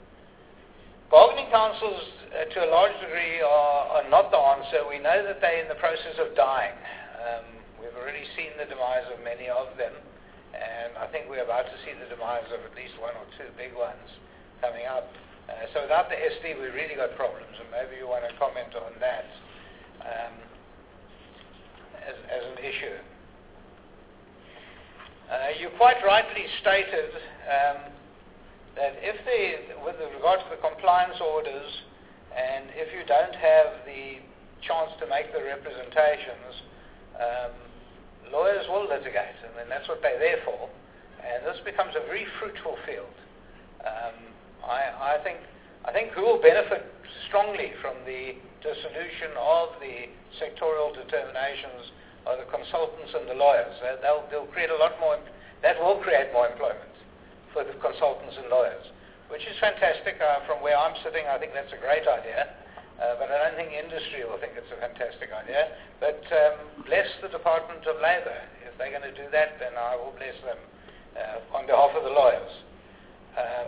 bargaining councils, uh, to a large degree, are, are not the answer. We know that they're in the process of dying. Um, We've already seen the demise of many of them, and I think we're about to see the demise of at least one or two big ones coming up. Uh, so without the S D, we've really got problems, and maybe you want to comment on that um, as, as an issue. Uh, you quite rightly stated um, that if the, with regard to the compliance orders, and if you don't have the chance to make the representations, um, lawyers will litigate, and then that's what they're there for. And this becomes a very fruitful field. Um, I, I think I think who will benefit strongly from the dissolution of the sectorial determinations are the consultants and the lawyers. They'll, they'll create a lot more. That will create more employment for the consultants and lawyers, which is fantastic. Uh, from where I'm sitting, I think that's a great idea. Uh, but I don't think industry will think it's a fantastic idea. But um, bless the Department of Labour. If they're going to do that, then I will bless them uh, on behalf of the lawyers. Um,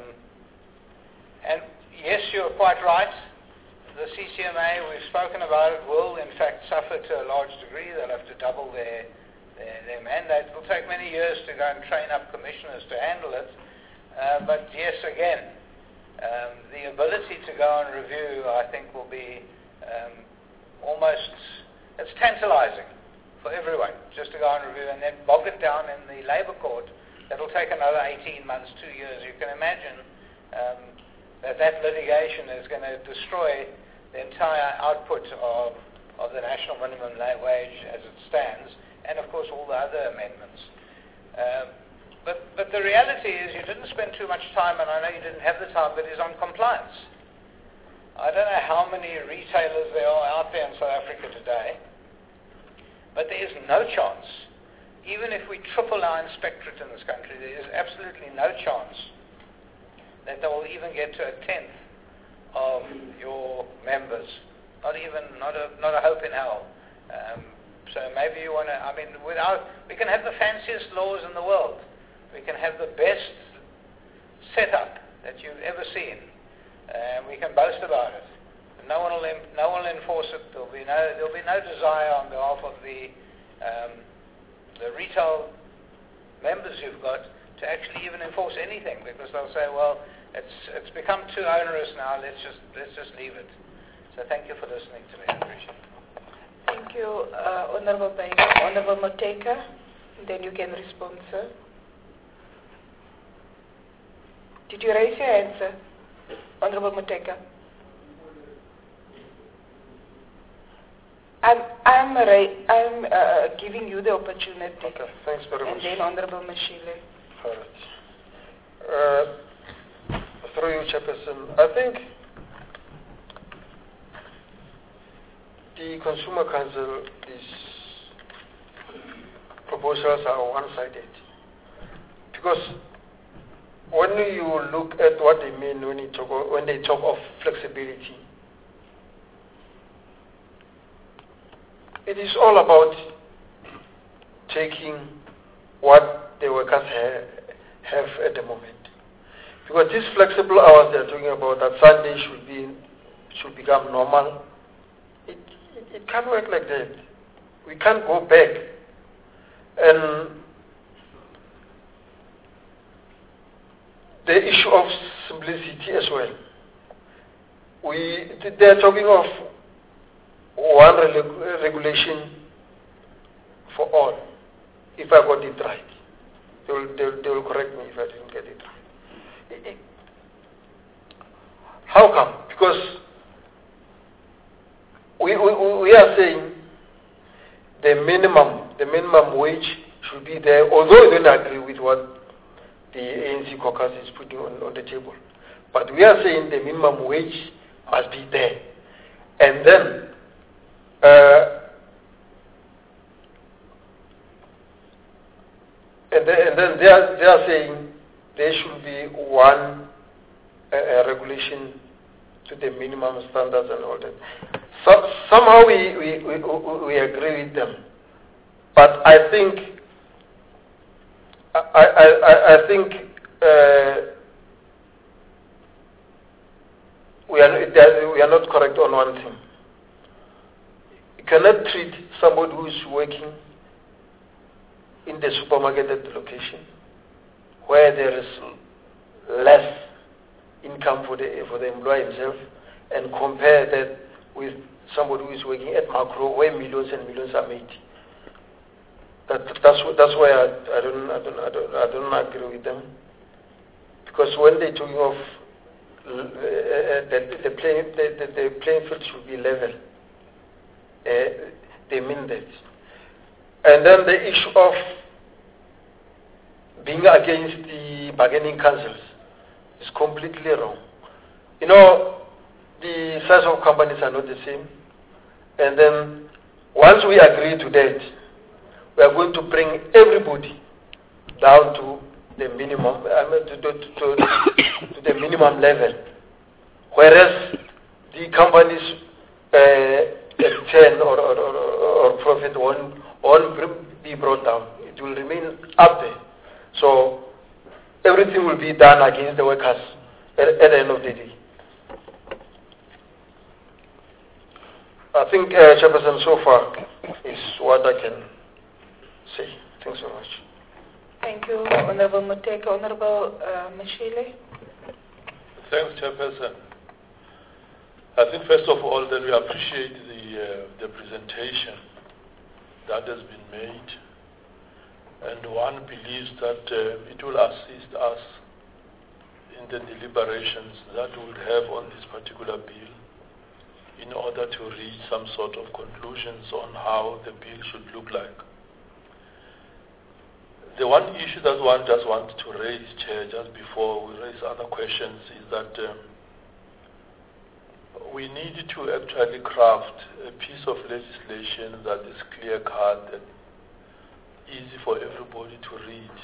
and yes, you're quite right. The C C M A, we've spoken about it, will in fact suffer to a large degree. They'll have to double their, their, their mandate. It will take many years to go and train up commissioners to handle it. Uh, but yes, again, um, the ability to go and review, I think, will be um, almost, it's tantalizing for everyone just to go and review and then bog it down in the Labour Court. That'll take another eighteen months, two years. You can imagine um, that that litigation is going to destroy the entire output of, of the national minimum wage as it stands, and of course all the other amendments. Um, but, but the reality is you didn't spend too much time, and I know you didn't have the time, but is on compliance. I don't know how many retailers there are out there in South Africa today, but there is no chance, even if we triple our inspectorate in this country, there is absolutely no chance that they will even get to a tenth of your members. Not even, not a, not a hope in hell. Um, so maybe you want to, I mean, without, we can have the fanciest laws in the world. We can have the best setup that you've ever seen. And we can boast about it. No one will, no one will enforce it. There'll be no, there'll be no desire on behalf of the, um, the retail members you've got to actually even enforce anything, because they'll say, well, it's it's become too onerous now, let's just let's just leave it. So thank you for listening to me. I appreciate it. Thank you, uh, Honorable Baker. Honorable Moteka, then you can respond, sir. Did you raise your hand, sir? Honorable Moteka. I'm I'm ra- I'm uh, giving you the opportunity. Okay, thanks very and much. And then Honorable Mashile. All right. Uh, through you, Chairperson, I think the Consumer Council is proposals are one-sided, because when you look at what they mean when, you talk of, when they talk of flexibility, it is all about taking what the workers ha- have at the moment. Because these flexible hours they are talking about, that Sunday should be should become normal, it, it, it can't work like that. We can't go back. And the issue of simplicity as well. We they are talking of one reg- regulation for all. If I got it right, they will, they, will, they will correct me if I didn't get it right. How come? Because we, we, we are saying the minimum, the minimum wage should be there, although we don't agree with what the A N C caucus is putting on, on the table. But we are saying the minimum wage must be there. And then uh, and then, and then they are they are saying there should be one uh, uh, regulation to the minimum standards and all that. So somehow we, we, we, we agree with them. But I think I, I, I think uh, we are we are not correct on one thing. You cannot treat somebody who is working in the supermarket at the location where there is less income for the for the employer himself, and compare that with somebody who is working at Macro where millions and millions are made. That, that's wh- that's why I, I don't I don't I don't I don't agree with them, because when they're talking of uh, the the playing the, the, the playing field should be level, uh, they mean that. And then the issue of being against the bargaining councils is completely wrong. You know, the size of companies are not the same, and then once we agree to that, we are going to bring everybody down to the minimum, I mean, to, to, to, to the minimum level, whereas the companies' uh, return or, or, or, or profit won't, won't be brought down. It will remain up there. So everything will be done against the workers at, at the end of the day. I think, uh, Chairperson, so far is what I can say. Thanks so much. Thank you, Honorable Muteke. Honorable uh, Mashile. Thanks, Chairperson. I think first of all that we appreciate the, uh, the presentation that has been made, and one believes that uh, it will assist us in the deliberations that we will have on this particular bill in order to reach some sort of conclusions on how the bill should look like. The one issue that one just wants to raise, Chair, just before we raise other questions, is that um, we need to actually craft a piece of legislation that is clear-cut and easy for everybody to read.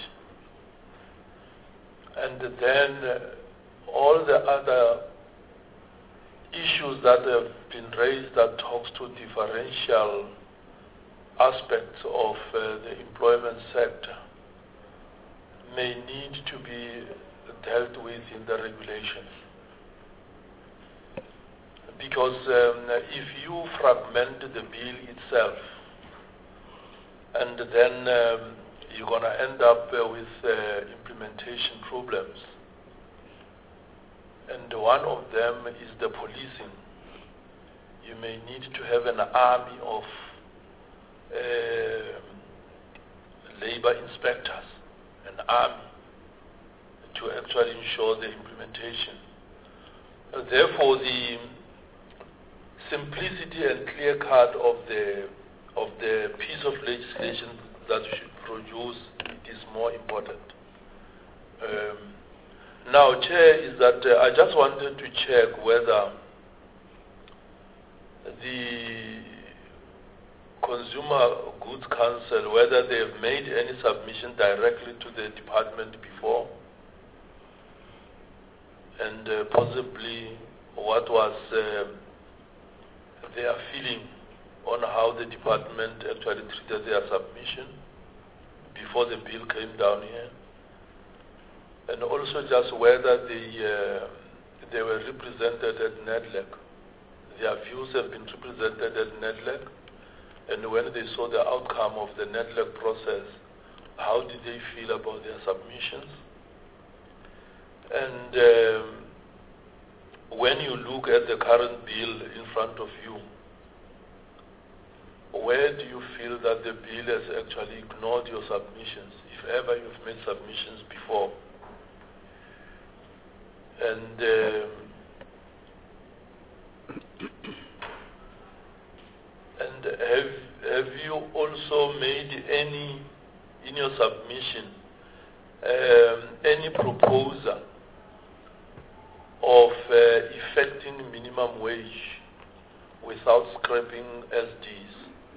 And then uh, all the other issues that have been raised that talks to differential aspects of uh, the employment sector may need to be dealt with in the regulations. Because um, if you fragment the bill itself, and then um, you're going to end up uh, with uh, implementation problems. And one of them is the policing. You may need to have an army of uh, labor inspectors, an army, to actually ensure the implementation. Uh, therefore, the simplicity and clear cut of the of the piece of legislation that we should produce is more important. Um, now, Chair, is that uh, I just wanted to check whether the Consumer Goods Council, whether they have made any submission directly to the department before, and uh, possibly what was uh, their feeling on how the department actually treated their submission before the bill came down here, and also just whether they, uh, they were represented at NEDLAC. Their views have been represented at NEDLAC, and when they saw the outcome of the NEDLAC process, how did they feel about their submissions? And um, when you look at the current bill in front of you, where do you feel that the bill has actually ignored your submissions, if ever you've made submissions before? And um, and have have you also made any, in your submission, um, any proposal of uh, effecting minimum wage without scrapping S Ds?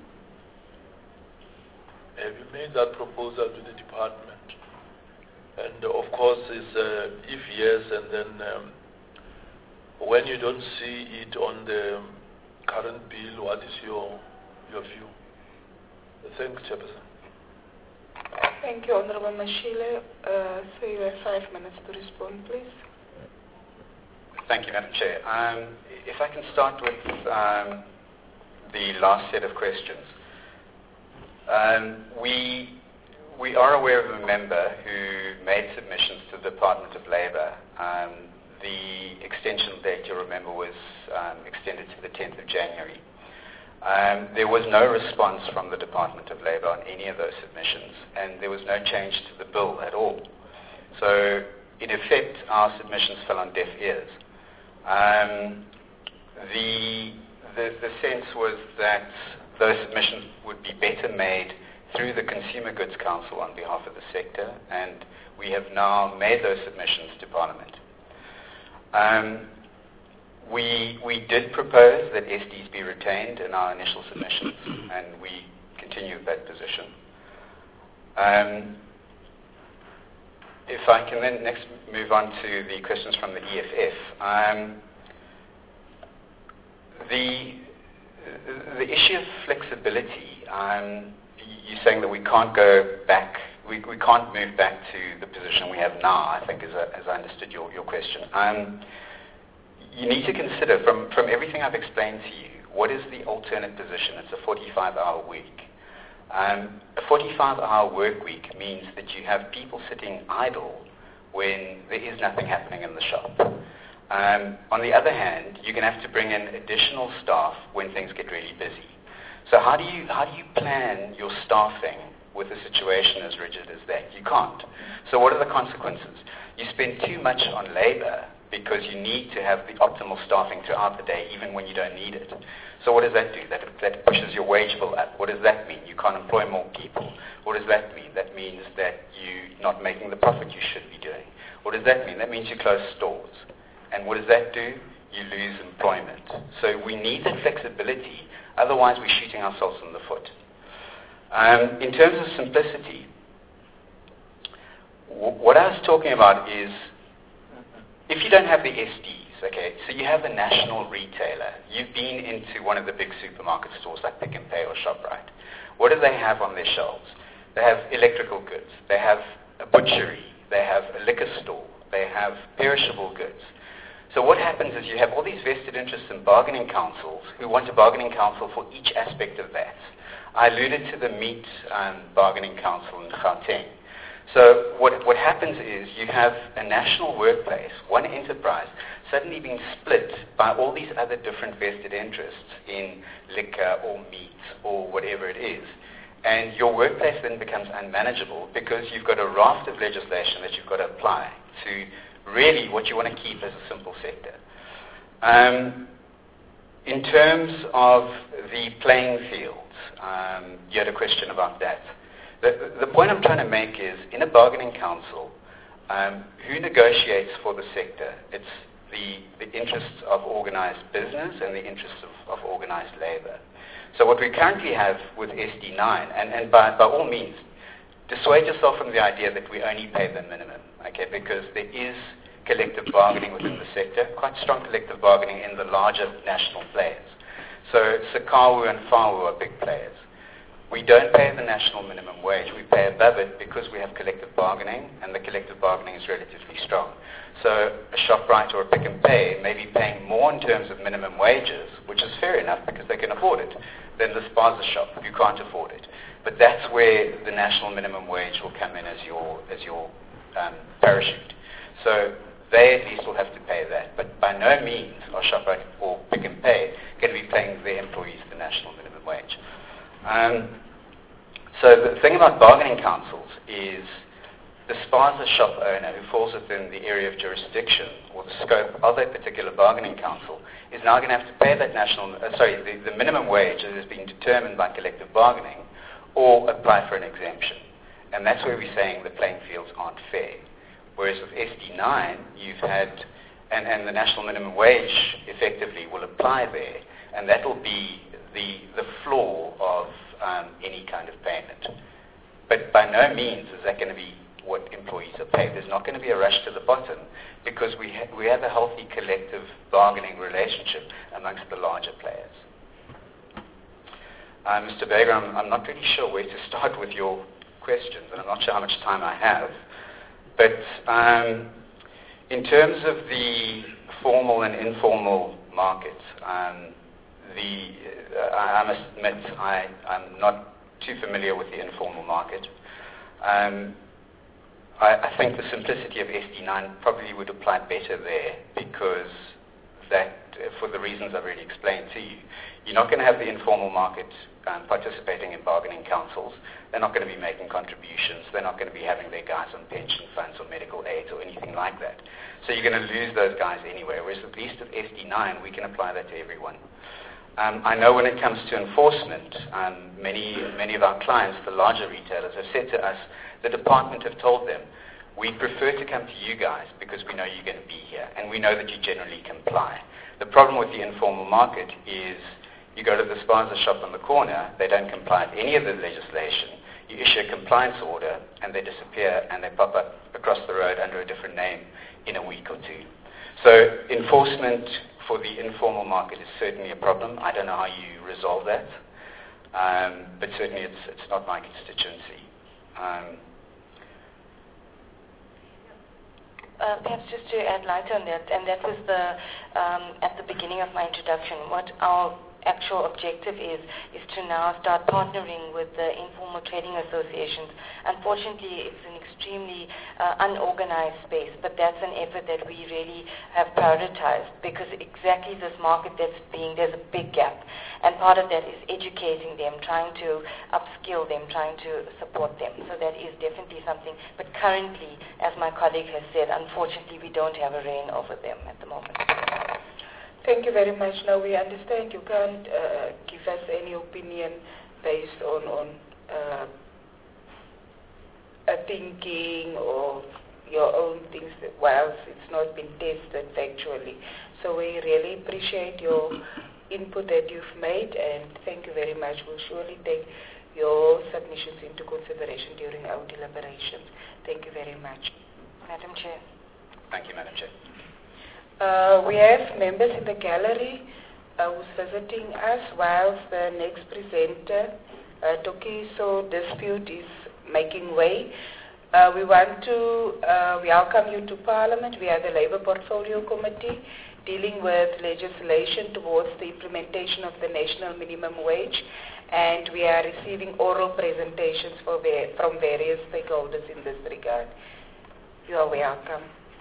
Have you made that proposal to the department? And uh, of course, is uh, if yes, and then um, when you don't see it on the current bill, what is your your view? Thanks, Chairperson. Thank you, Honorable Mashile. Uh, so you have five minutes to respond, please. Thank you, Madam Chair. Um, if I can start with um, the last set of questions. Um, we, we are aware of a member who made submissions to the Department of Labour. Um, the extension date, you'll remember, was um, extended to the tenth of January. Um, there was no response from the Department of Labour on any of those submissions, and there was no change to the bill at all. So, in effect, our submissions fell on deaf ears. Um, the, the, the sense was that those submissions would be better made through the Consumer Goods Council on behalf of the sector, and we have now made those submissions to Parliament. Um, we, we did propose that S Ds be retained in our initial submissions, and we continue with that position. Um, if I can then next move on to the questions from the E F F. Um, the, the issue of flexibility, um, you're saying that we can't go back, we, we can't move back to the position we have now, I think, as I, as I understood your, your question. Um, you need to consider, from, from everything I've explained to you, what is the alternate position? It's a forty-five hour week. Um, a forty-five hour work week means that you have people sitting idle when there is nothing happening in the shop. Um, on the other hand, you're going to have to bring in additional staff when things get really busy. So how do you how do you plan your staffing with a situation as rigid as that? You can't. So what are the consequences? You spend too much on labor because you need to have the optimal staffing throughout the day, even when you don't need it. So what does that do? That, that pushes your wage bill up. What does that mean? You can't employ more people. What does that mean? That means that you're not making the profit you should be doing. What does that mean? That means you close stores. And what does that do? You lose employment. So we need that flexibility. Otherwise, we're shooting ourselves in the foot. Um, in terms of simplicity, w- what I was talking about is, if you don't have the S Ds, okay, so you have a national retailer. You've been into one of the big supermarket stores like Pick n Pay or ShopRite. What do they have on their shelves? They have electrical goods. They have a butchery. They have a liquor store. They have perishable goods. So what happens is you have all these vested interests in bargaining councils who want a bargaining council for each aspect of that. I alluded to the meat um, bargaining council in Gauteng. So what, what happens is you have a national workplace, one enterprise, suddenly being split by all these other different vested interests in liquor or meat or whatever it is. And your workplace then becomes unmanageable because you've got a raft of legislation that you've got to apply to really what you want to keep as a simple sector. Um, in terms of the playing fields, um, you had a question about that. The, the point I'm trying to make is, in a bargaining council, um, who negotiates for the sector? It's the, the interests of organized business and the interests of, of organized labor. So what we currently have with S D nine, and, and by, by all means, dissuade yourself from the idea that we only pay the minimum, okay, because there is collective bargaining within the sector, quite strong collective bargaining in the larger national players. So Sakawu and Fawu are big players. We don't pay the national minimum wage, we pay above it because we have collective bargaining, and the collective bargaining is relatively strong. So a ShopRite or a Pick n Pay may be paying more in terms of minimum wages, which is fair enough because they can afford it, than the spaza shop who can't afford it. But that's where the national minimum wage will come in as your, as your um, parachute. So they at least will have to pay that. But by no means are ShopRite or Pick n Pay going to be paying their employees the national minimum wage. Um, so the thing about bargaining councils is the spaza shop owner who falls within the area of jurisdiction or the scope of a particular bargaining council is now going to have to pay that national, uh, sorry, the, the minimum wage that has been determined by collective bargaining or apply for an exemption. And that's where we're saying the playing fields aren't fair. Whereas with S D nine, you've had, and, and the national minimum wage effectively will apply there, and that will be the, the floor of um, any kind of payment. But by no means is that going to be what employees are paid. There's not going to be a rush to the bottom because we, ha- we have a healthy collective bargaining relationship amongst the larger players. Uh, Mister Baker, I'm, I'm not really sure where to start with your questions, and I'm not sure how much time I have. But um, in terms of the formal and informal market, um, the, uh, I must admit I, I'm not too familiar with the informal market. Um, I, I think the simplicity of S D nine probably would apply better there because that, uh, for the reasons I've already explained to you, you're not going to have the informal market um, participating in bargaining councils. They're not going to be making contributions. They're not going to be having their guys on pension funds or medical aids or anything like that. So you're going to lose those guys anyway, whereas at least with S D nine, we can apply that to everyone. Um, I know when it comes to enforcement, um, many, many of our clients, the larger retailers, have said to us, the department have told them, we prefer to come to you guys because we know you're going to be here, and we know that you generally comply. The problem with the informal market is you go to the spaza shop on the corner, they don't comply with any of the legislation. You issue a compliance order, and they disappear, and they pop up across the road under a different name in a week or two. So enforcement for the informal market is certainly a problem. I don't know how you resolve that, um, but certainly it's, it's not my constituency. Um, Uh, perhaps just to add light on that, and that was the um, at the beginning of my introduction, what our actual objective is, is to now start partnering with the informal trading associations. Unfortunately, it's an extremely uh, unorganized space, but that's an effort that we really have prioritized because exactly this market that's being, there's a big gap. And part of that is educating them, trying to upskill them, trying to support them. So that is definitely something. But currently, as my colleague has said, unfortunately, we don't have a reign over them at the moment. Thank you very much. Now we understand you can't uh, give us any opinion based on, on uh, a thinking or your own things whilst it's not been tested factually. So we really appreciate your input that you've made, and thank you very much. We'll surely take your submissions into consideration during our deliberations. Thank you very much. Madam Chair. Thank you, Madam Chair. Uh, we have members in the gallery uh, who's visiting us whilst the next presenter, uh, Tokiso dispute, is making way. Uh, we want to uh, welcome you to Parliament. We are the Labour Portfolio Committee dealing with legislation towards the implementation of the national minimum wage, and we are receiving oral presentations for va- from various stakeholders in this regard. You are welcome.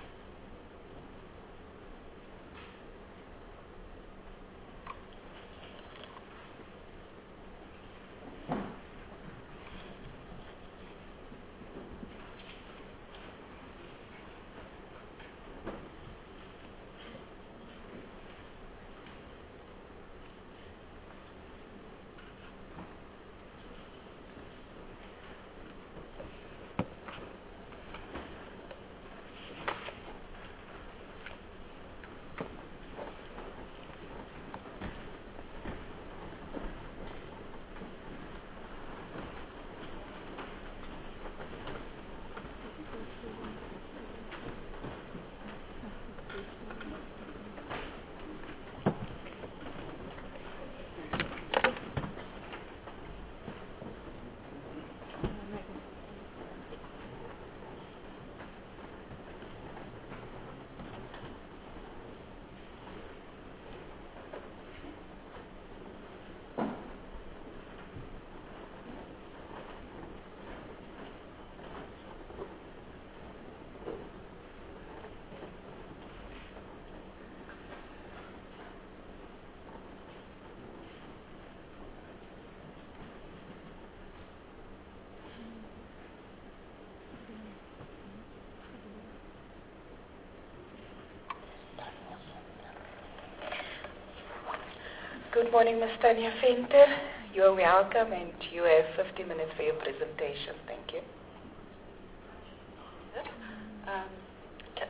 Good morning, Miz Tanya Venter. You are welcome, and you have fifty minutes for your presentation. Thank you. Um, okay.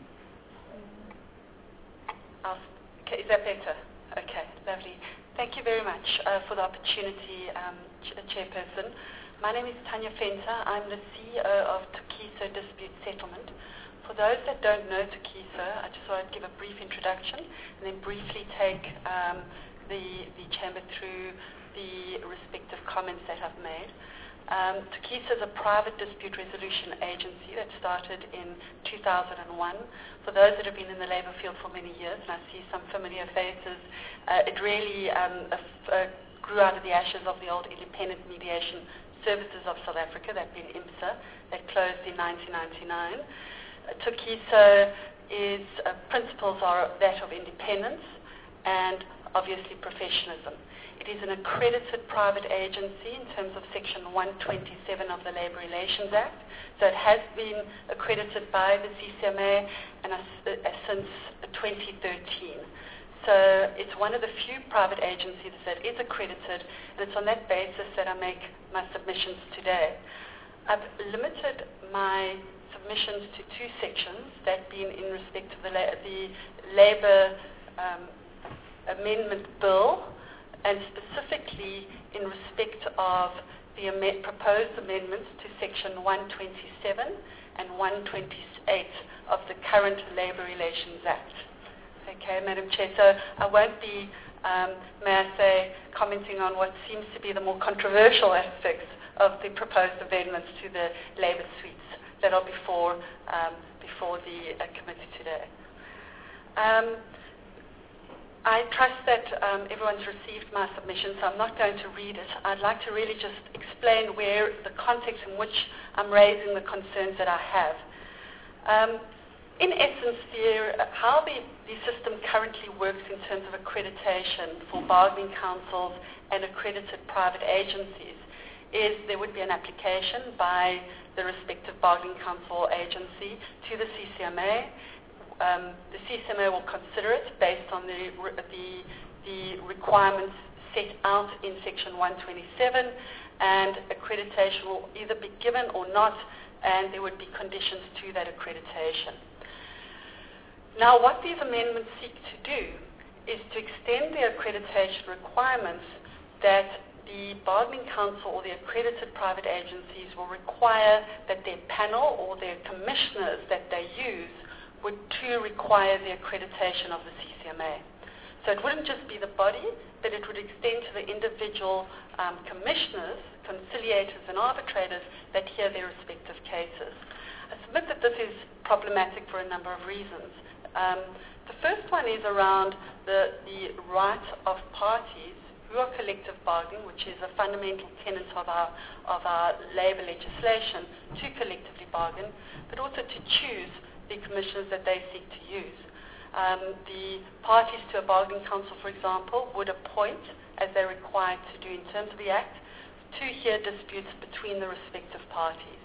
I'll, okay, is that better? Okay, lovely. Thank you very much uh, for the opportunity, um, Ch- Chairperson. My name is Tanya Venter. I'm the C E O of Tokiso Dispute Settlement. For those that don't know Tokiso, I just thought I'd give a brief introduction and then briefly take um, the, the Chamber through the respective comments that I've made. Um, Tokiso is a private dispute resolution agency that started in two thousand one. For those that have been in the labour field for many years, and I see some familiar faces, uh, it really um, uh, grew out of the ashes of the old Independent Mediation Services of South Africa, that being IMSA, that closed in nineteen ninety-nine. Uh, Tokiso is uh, principles are that of independence and obviously professionalism. It is an accredited private agency in terms of Section one twenty-seven of the Labour Relations Act. So it has been accredited by the C C M A and as, uh, since twenty thirteen. So it's one of the few private agencies that is accredited, and it's on that basis that I make my submissions today. I've limited my submissions to two sections, that being in respect of the, la- the Labour um, Amendment Bill, and specifically in respect of the am- proposed amendments to Section one twenty-seven and one twenty-eight of the current Labour Relations Act. Okay, Madam Chair, so I won't be, um, may I say, commenting on what seems to be the more controversial aspects of the proposed amendments to the Labour suites that are before, um, before the uh, committee today. Um, I trust that um, everyone's received my submission, so I'm not going to read it. I'd like to really just explain where the context in which I'm raising the concerns that I have. Um, in essence, the, how the, the system currently works in terms of accreditation for bargaining councils and accredited private agencies is there would be an application by the respective bargaining council or agency to the C C M A. Um, the C C M A will consider it based on the, the, the requirements set out in Section one twenty-seven, and accreditation will either be given or not, and there would be conditions to that accreditation. Now, what these amendments seek to do is to extend the accreditation requirements that the bargaining council or the accredited private agencies will require that their panel or their commissioners that they use would too require the accreditation of the C C M A. So it wouldn't just be the body, but it would extend to the individual um, commissioners, conciliators and arbitrators that hear their respective cases. I submit that this is problematic for a number of reasons. Um, the first one is around the, the right of parties who are collective bargaining, which is a fundamental tenet of our, of our labour legislation, to collectively bargain, but also to choose the commissioners that they seek to use. Um, the parties to a bargaining council, for example, would appoint, as they're required to do in terms of the Act, to hear disputes between the respective parties.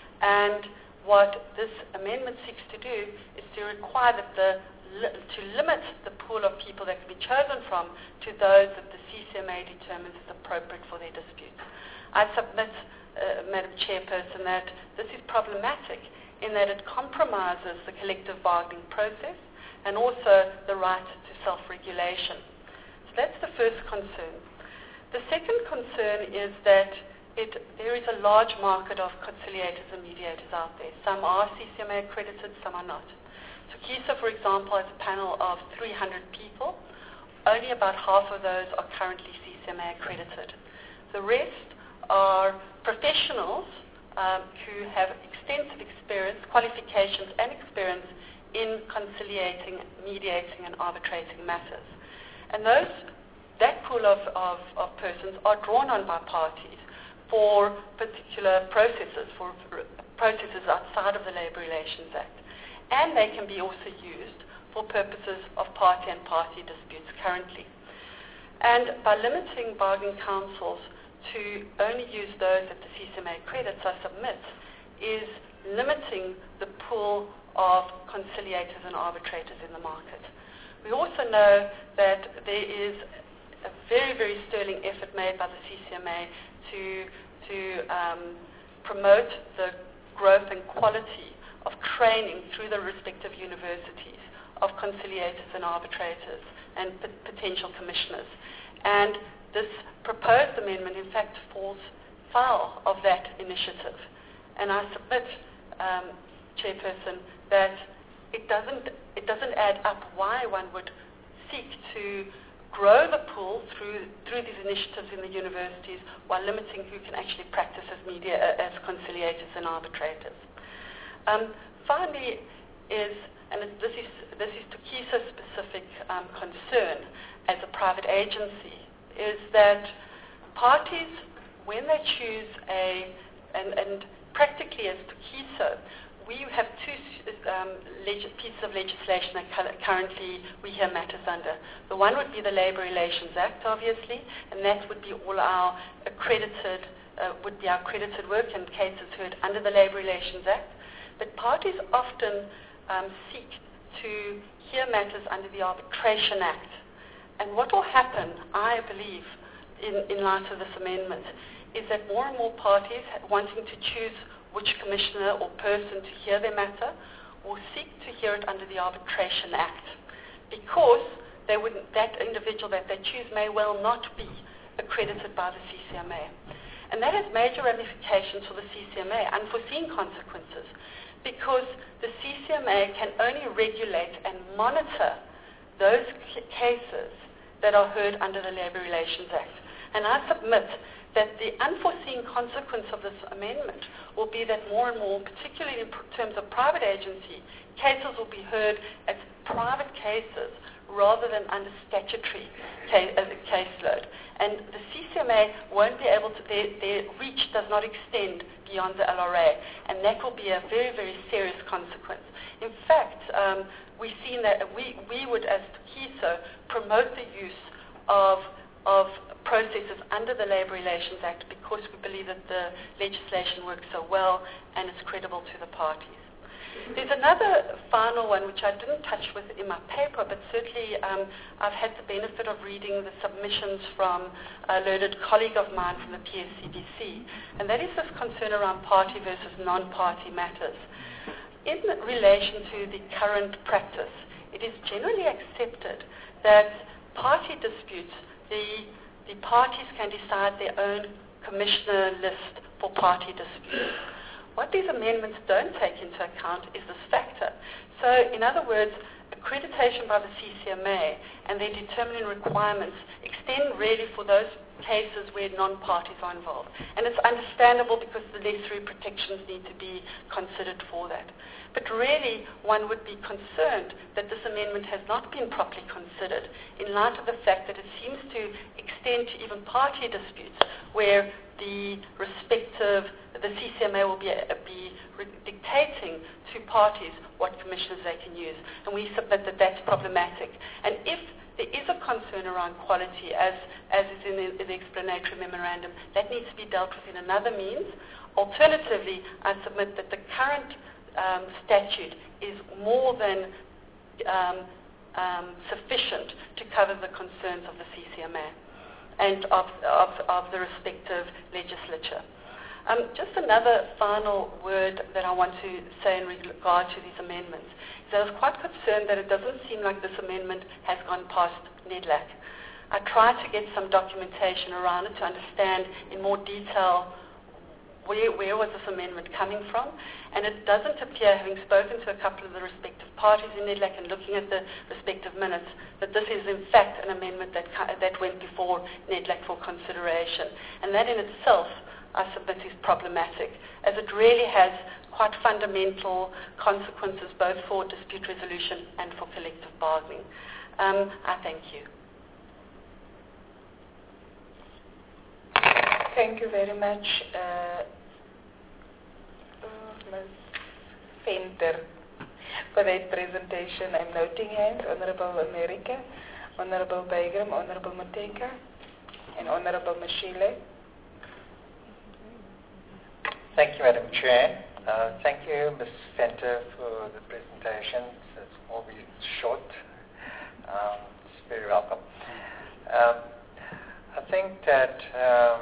And what this amendment seeks to do is to require that the to limit the pool of people that can be chosen from to those that the C C M A determines is appropriate for their disputes. I submit, uh, Madam Chairperson, that this is problematic in that it compromises the collective bargaining process and also the right to self-regulation. So that's the first concern. The second concern is that it, there is a large market of conciliators and mediators out there. Some are C C M A accredited, some are not. So KISA, for example, has a panel of three hundred people. Only about half of those are currently C C M A accredited. The rest are professionals um, who have extensive experience, qualifications and experience in conciliating, mediating and arbitrating matters. And those, that pool of, of, of persons are drawn on by parties for particular processes, for, for processes outside of the Labour Relations Act. And they can be also used for purposes of party and party disputes currently. And by limiting bargaining councils to only use those that the C C M A accredits, I submit, is limiting the pool of conciliators and arbitrators in the market. We also know that there is a very, very sterling effort made by the C C M A to, to um, promote the growth and quality of training through the respective universities of conciliators and arbitrators and p- potential commissioners. And this proposed amendment, in fact, falls foul of that initiative. And I submit, um, Chairperson, that it doesn't, it doesn't add up why one would seek to grow the pool through, through these initiatives in the universities while limiting who can actually practice as media, uh, as conciliators and arbitrators. Um, finally, is, and this is, this is to KISA's specific um, concern as a private agency, is that parties, when they choose a, and, and practically as to KISA, we have two um, leg- pieces of legislation that cu- currently we hear matters under. The one would be the Labour Relations Act, obviously, and that would be all our accredited, uh, would be our accredited work and cases heard under the Labour Relations Act. But parties often um, seek to hear matters under the Arbitration Act. And what will happen, I believe, in, in light of this amendment, is that more and more parties wanting to choose which commissioner or person to hear their matter will seek to hear it under the Arbitration Act, because they wouldn't, that individual that they choose may well not be accredited by the C C M A. And that has major ramifications for the C C M A, unforeseen consequences, because the C C M A can only regulate and monitor those c- cases that are heard under the Labour Relations Act. And I submit that the unforeseen consequence of this amendment will be that more and more, particularly in pr- terms of private agency, cases will be heard as private cases rather than under statutory ca- uh, caseload. And the C C M A won't be able to, their, their reach does not extend beyond the L R A, and that will be a very, very serious consequence. In fact, um, we've seen that we, we would, as TUKISO, promote the use of of processes under the Labour Relations Act because we believe that the legislation works so well and it's credible to the parties. There's another final one which I didn't touch with in my paper, but certainly um, I've had the benefit of reading the submissions from a learned colleague of mine from the P S C B C, and that is this concern around party versus non-party matters. In relation to the current practice, it is generally accepted that party disputes, the, the parties can decide their own commissioner list for party disputes. What these amendments don't take into account is this factor. So, in other words, accreditation by the C C M A and their determining requirements extend really for those cases where non-parties are involved. And it's understandable because the necessary protections need to be considered for that. But really, one would be concerned that this amendment has not been properly considered in light of the fact that it seems to extend to even party disputes where the respective, the C C M A will be, uh, be re- dictating to parties what commissioners they can use. And we submit that that's problematic. And if there is a concern around quality, as, as is in the, in the explanatory memorandum, that needs to be dealt with in another means. Alternatively, I submit that the current um, statute is more than um, um, sufficient to cover the concerns of the C C M A and of, of, of the respective legislature. Um, just another final word that I want to say in regard to these amendments is that I was quite concerned that it doesn't seem like this amendment has gone past NEDLAC. I tried to get some documentation around it to understand in more detail where, where was this amendment coming from, and it doesn't appear, having spoken to a couple of the respective parties in NEDLAC and looking at the respective minutes, that this is in fact an amendment that, that went before NEDLAC for consideration. And that in itself, I submit, is problematic, as it really has quite fundamental consequences both for dispute resolution and for collective bargaining. Um, I thank you. Thank you very much, uh, Miz Venter, for that presentation. I'm noting hands, Honorable America, Honorable Bagram, Honorable Mateka, and Honorable Mashile. Thank you, Madam Chair. Uh, thank you, Miz Venter, for the presentation. It's always short. Um, it's very welcome. Um, I think that um,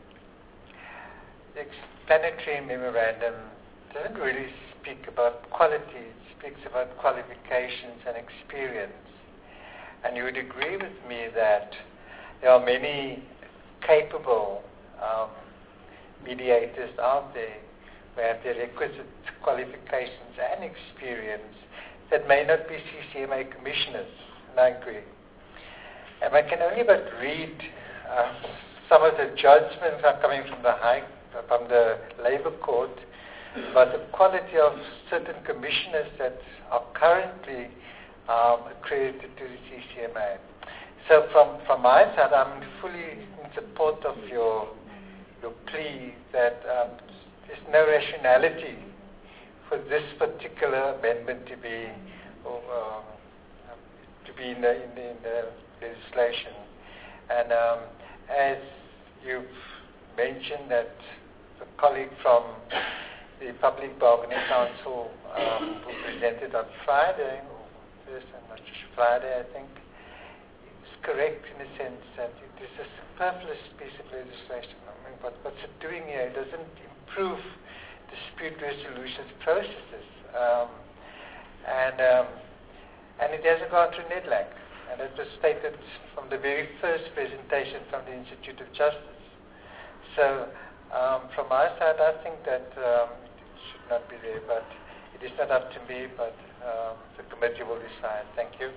the explanatory memorandum doesn't really speak about quality. It speaks about qualifications and experience. And you would agree with me that there are many capable um, mediators out there who have the requisite qualifications and experience that may not be C C M A commissioners, and I agree. And I can only but read uh, some of the judgments are coming from the High, from the Labour Court about the quality of certain commissioners that are currently um, accredited to the C C M A. So from, from my side, I'm fully in support of your your plea that um, there's no rationality for this particular amendment to be uh, to be in the, in the, in the legislation. And um, as you've mentioned that the colleague from the Public Bargaining Council um, who presented on Friday, or Thursday, I'm not sure, Friday I think, is correct in the sense that it is a superfluous piece of legislation. I mean, what, what's it doing here? It doesn't improve dispute resolution processes. Um, and um, and it hasn't gone through NEDLAC. And it was stated from the very first presentation from the Institute of Justice. So um, from my side, I think that um, it should not be there, but it is not up to me, but um, the committee will decide. Thank you.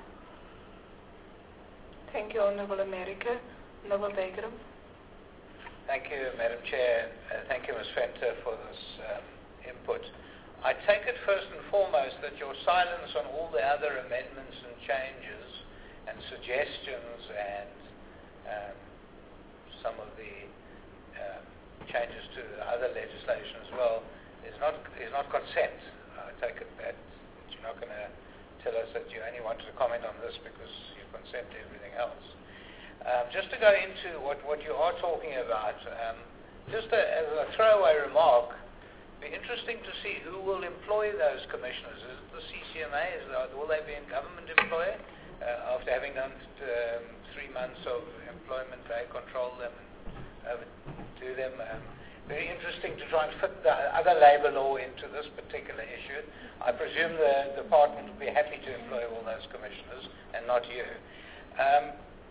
Thank you, Honourable America. Honourable Degram. Thank you, Madam Chair. Uh, thank you, Miz Venter, for this um, input. I take it first and foremost that your silence on all the other amendments and changes and suggestions and um, some of the uh, changes to other legislation as well is not is not consent. I take it that you're not going to tell us that you only wanted to comment on this because you consent to everything else. Um, just to go into what, what you are talking about, um, just a, as a throwaway remark, it'd be interesting to see who will employ those commissioners. Is it the C C M A? Is it, will they be a government employer? Uh, after having done um, three months of employment, they control them and overdo them. Um, very interesting to try and fit the other labour law into this particular issue. I presume the department would be happy to employ all those commissioners and not you. Um,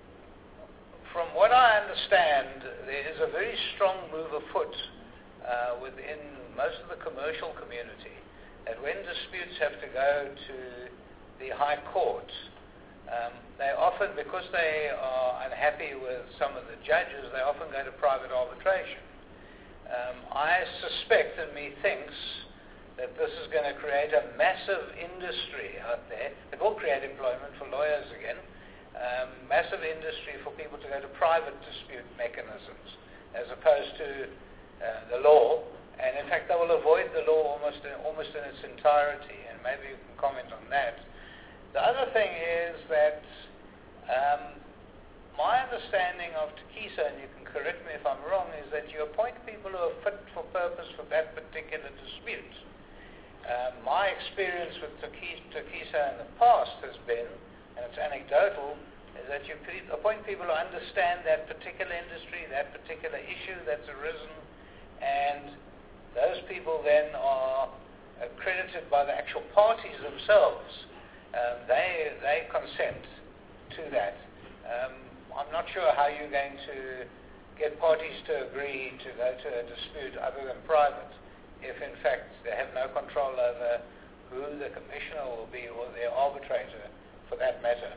from what I understand, there is a very strong move afoot uh, within most of the commercial community that when disputes have to go to the High Court, um, they often, because they are unhappy with some of the judges, they often go to private arbitration. Um, I suspect and methinks that this is going to create a massive industry out there. It will create employment for lawyers again, um, massive industry for people to go to private dispute mechanisms as opposed to uh, the law. And in fact, they will avoid the law almost in, almost in its entirety. And maybe you can comment on that. The other thing is that um, my understanding of TAKISA, and you can correct me if I'm wrong, is that you appoint people who are fit for purpose for that particular dispute. Um, my experience with TAKISA in the past has been, and it's anecdotal, is that you pe- appoint people who understand that particular industry, that particular issue that's arisen, and those people then are accredited by the actual parties themselves. Um, they they consent to that. Um, I'm not sure how you're going to get parties to agree to go to a dispute other than private, if in fact they have no control over who the commissioner will be or their arbitrator for that matter.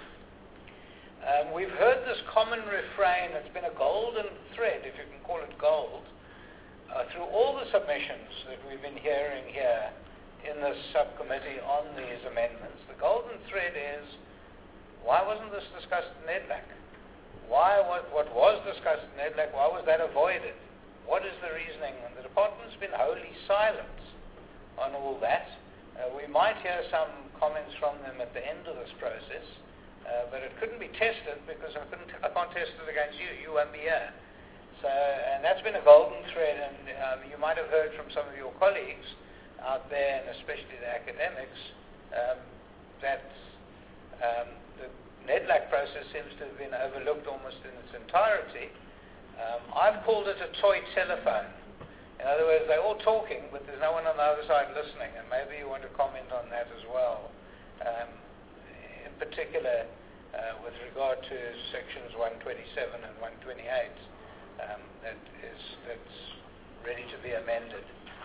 Um, we've heard this common refrain, it's been a golden thread, if you can call it gold, uh, through all the submissions that we've been hearing here in this subcommittee on these amendments. The golden thread is, why wasn't this discussed in NEDLAC? Why was, what was discussed in NEDLAC, why was that avoided? What is the reasoning? And the department's been wholly silent on all that. Uh, we might hear some comments from them at the end of this process, uh, but it couldn't be tested because I, couldn't, I can't test it against you. You won't be here. So, and that's been a golden thread, and um, you might have heard from some of your colleagues out there, and especially the academics, um, that um, the NEDLAC process seems to have been overlooked almost in its entirety. Um, I've called it a toy telephone. In other words, they're all talking, but there's no one on the other side listening, and maybe you want to comment on that as well. Um, in particular, uh, with regard to sections one twenty-seven and one twenty-eight, um, that is, that's ready to be amended.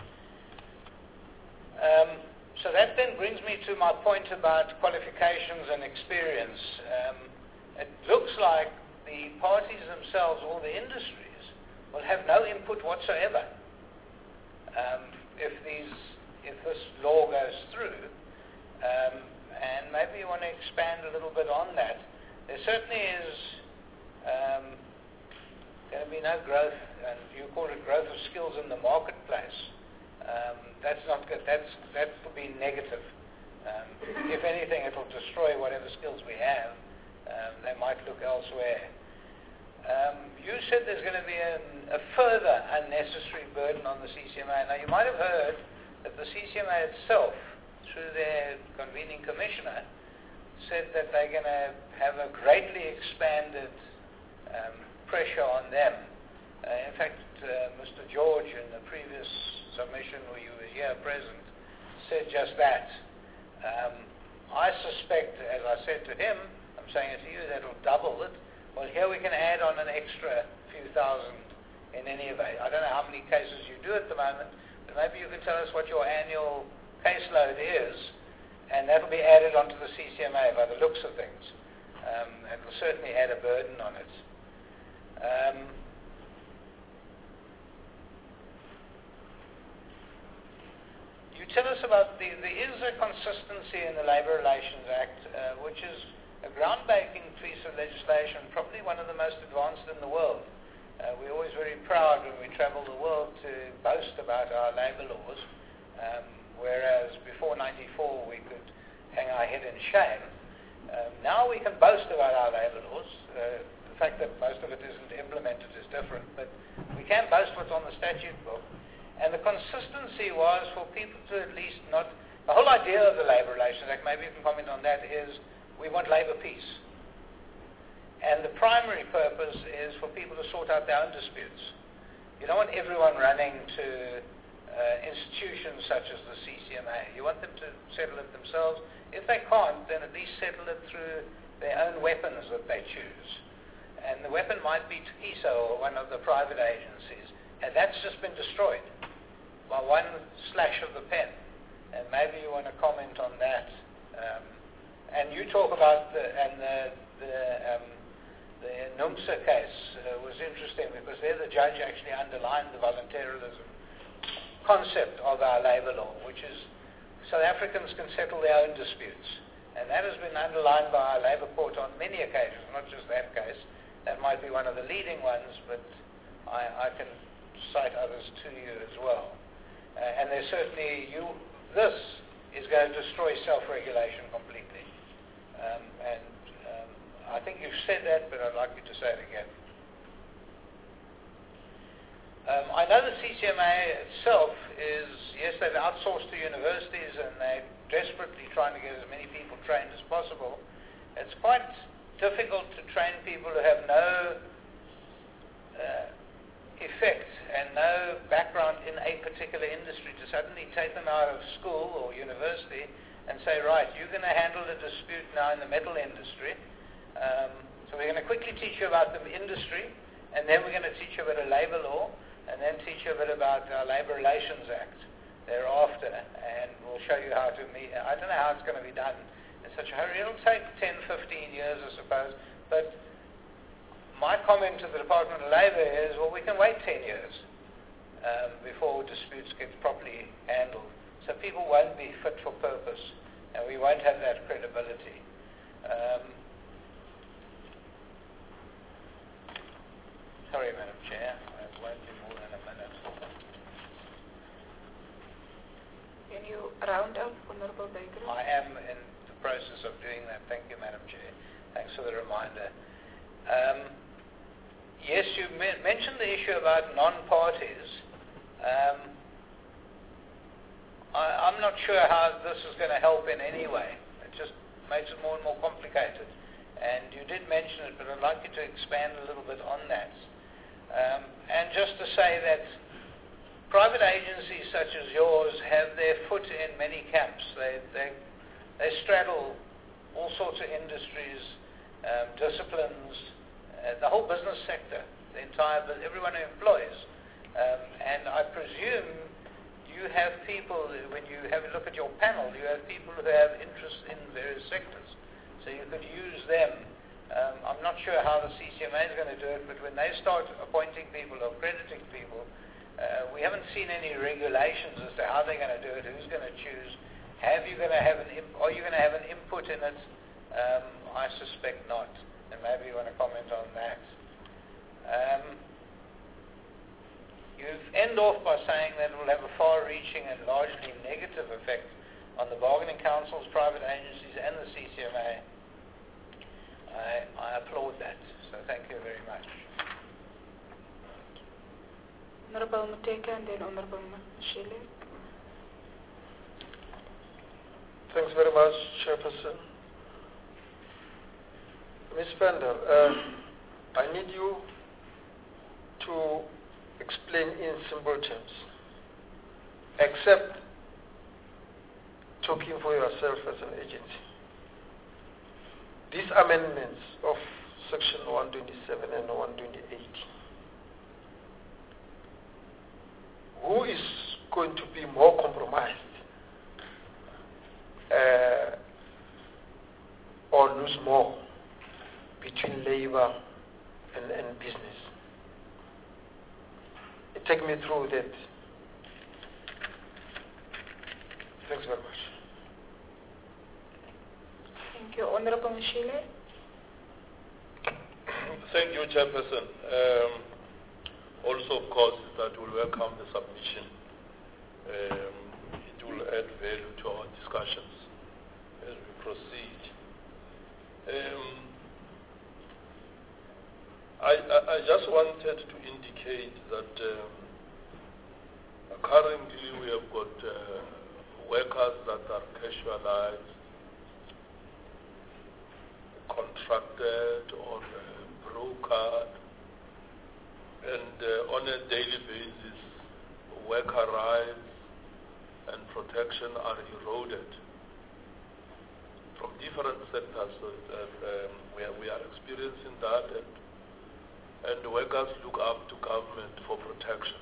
Um, so that then brings me to my point about qualifications and experience. Um, it looks like the parties themselves, all the industries, will have no input whatsoever um, if these, if this law goes through. Um, and maybe you want to expand a little bit on that. There certainly is um, going to be no growth, and you call it growth of skills in the marketplace. Um, that's not good. That's, that will be negative. Um, if anything, it will destroy whatever skills we have. Um, they might look elsewhere. Um, you said there's going to be an, a further unnecessary burden on the C C M A. Now, you might have heard that the C C M A itself, through their convening commissioner, said that they're going to have a greatly expanded um, pressure on them. Uh, in fact, uh, Mister George, in the previous submission where you were here present, said just that. Um, I suspect, as I said to him, I'm saying it to you, that'll double it. Well, here we can add on an extra few thousand in any event. I don't know how many cases you do at the moment, but maybe you can tell us what your annual caseload is, and that'll be added onto the C C M A by the looks of things. Um, it will certainly add a burden on it. Um, you tell us about the, there is a consistency in the Labour Relations Act, uh, which is a groundbreaking piece of legislation, probably one of the most advanced in the world. Uh, we're always very proud when we travel the world to boast about our labour laws, um, whereas before ninety-four we could hang our head in shame. Um, now we can boast about our labour laws. Uh, the fact that most of it isn't implemented is different, but we can boast what's on the statute book. And the consistency was for people to at least not... The whole idea of the Labour Relations Act, maybe you can comment on that, is we want labour peace. And the primary purpose is for people to sort out their own disputes. You don't want everyone running to uh, institutions such as the C C M A. You want them to settle it themselves. If they can't, then at least settle it through their own weapons that they choose. And the weapon might be TUKISA or one of the private agencies. And that's just been destroyed by one slash of the pen. And maybe you want to comment on that. Um, and you talk about the, and the, the, um, the NUMSA case uh, was interesting because there the judge actually underlined the voluntarism concept of our labour law, which is South Africans can settle their own disputes. And that has been underlined by our labour court on many occasions, not just that case. That might be one of the leading ones, but I, I can cite others to you as well. Uh, and there's certainly, you, this is going to destroy self-regulation completely. Um, and um, I think you've said that, but I'd like you to say it again. Um, I know the C C M A itself is, yes, they've outsourced to universities and they're desperately trying to get as many people trained as possible. It's quite difficult to train people who have no uh, effect and no background in a particular industry, to suddenly take them out of school or university and say, right, you're going to handle the dispute now in the metal industry. Um, so we're going to quickly teach you about the industry, and then we're going to teach you about a labour law, and then teach you a bit about our Labour Relations Act thereafter, and we'll show you how to meet. I don't know how it's going to be done in such a hurry. It'll take ten, fifteen years, I suppose, but my comment to the Department of Labour is, well, we can wait ten years um, before disputes get properly handled. So people won't be fit for purpose, and we won't have that credibility. Um, sorry, Madam Chair, it won't be more than a minute. Can you round up, Honourable Baker? I am in the process of doing that. Thank you, Madam Chair. Thanks for the reminder. Um, yes, you me- mentioned the issue about non-parties. Um, I, I'm not sure how this is going to help in any way. It just makes it more and more complicated. And you did mention it, but I'd like you to expand a little bit on that. Um, and just to say that private agencies such as yours have their foot in many camps. They, they, they straddle all sorts of industries, um, disciplines, uh, the whole business sector, the entire, everyone who employs. Um, and I presume you have people, when you have a look at your panel, you have people who have interests in various sectors. So you could use them. Um, I'm not sure how the C C M A is going to do it, but when they start appointing people or crediting people, uh, we haven't seen any regulations as to how they're going to do it, who's going to choose. Have you going to have an imp- are you going to have an input in it? Um, I suspect not. And maybe you want to comment on that. Um, You end off by saying that it will have a far-reaching and largely negative effect on the bargaining councils, private agencies, and the C C M A. I, I applaud that, so thank you very much. Honorable Muteka and then Honorable Mashele. Thanks very much, Chairperson. Miz Pender, uh, I need you to explain in simple terms, except talking for yourself as an agency. These amendments of Section one twenty-seven and one twenty-eight, who is going to be more compromised uh, or lose more between labor and, and business? Take me through that. Thanks very much. Thank you. Honorable Mashele. Thank you, Chairperson. Um, also, of course, that will welcome the submission. Um, it will add value to our discussions as we proceed. Um, I, I, I just wanted to indicate that um, currently we have got uh, workers that are casualized, contracted or uh, brokered, and uh, on a daily basis worker rights and protection are eroded from different sectors. So that, um, we, are, we are experiencing that, and, and the workers look up to government for protection.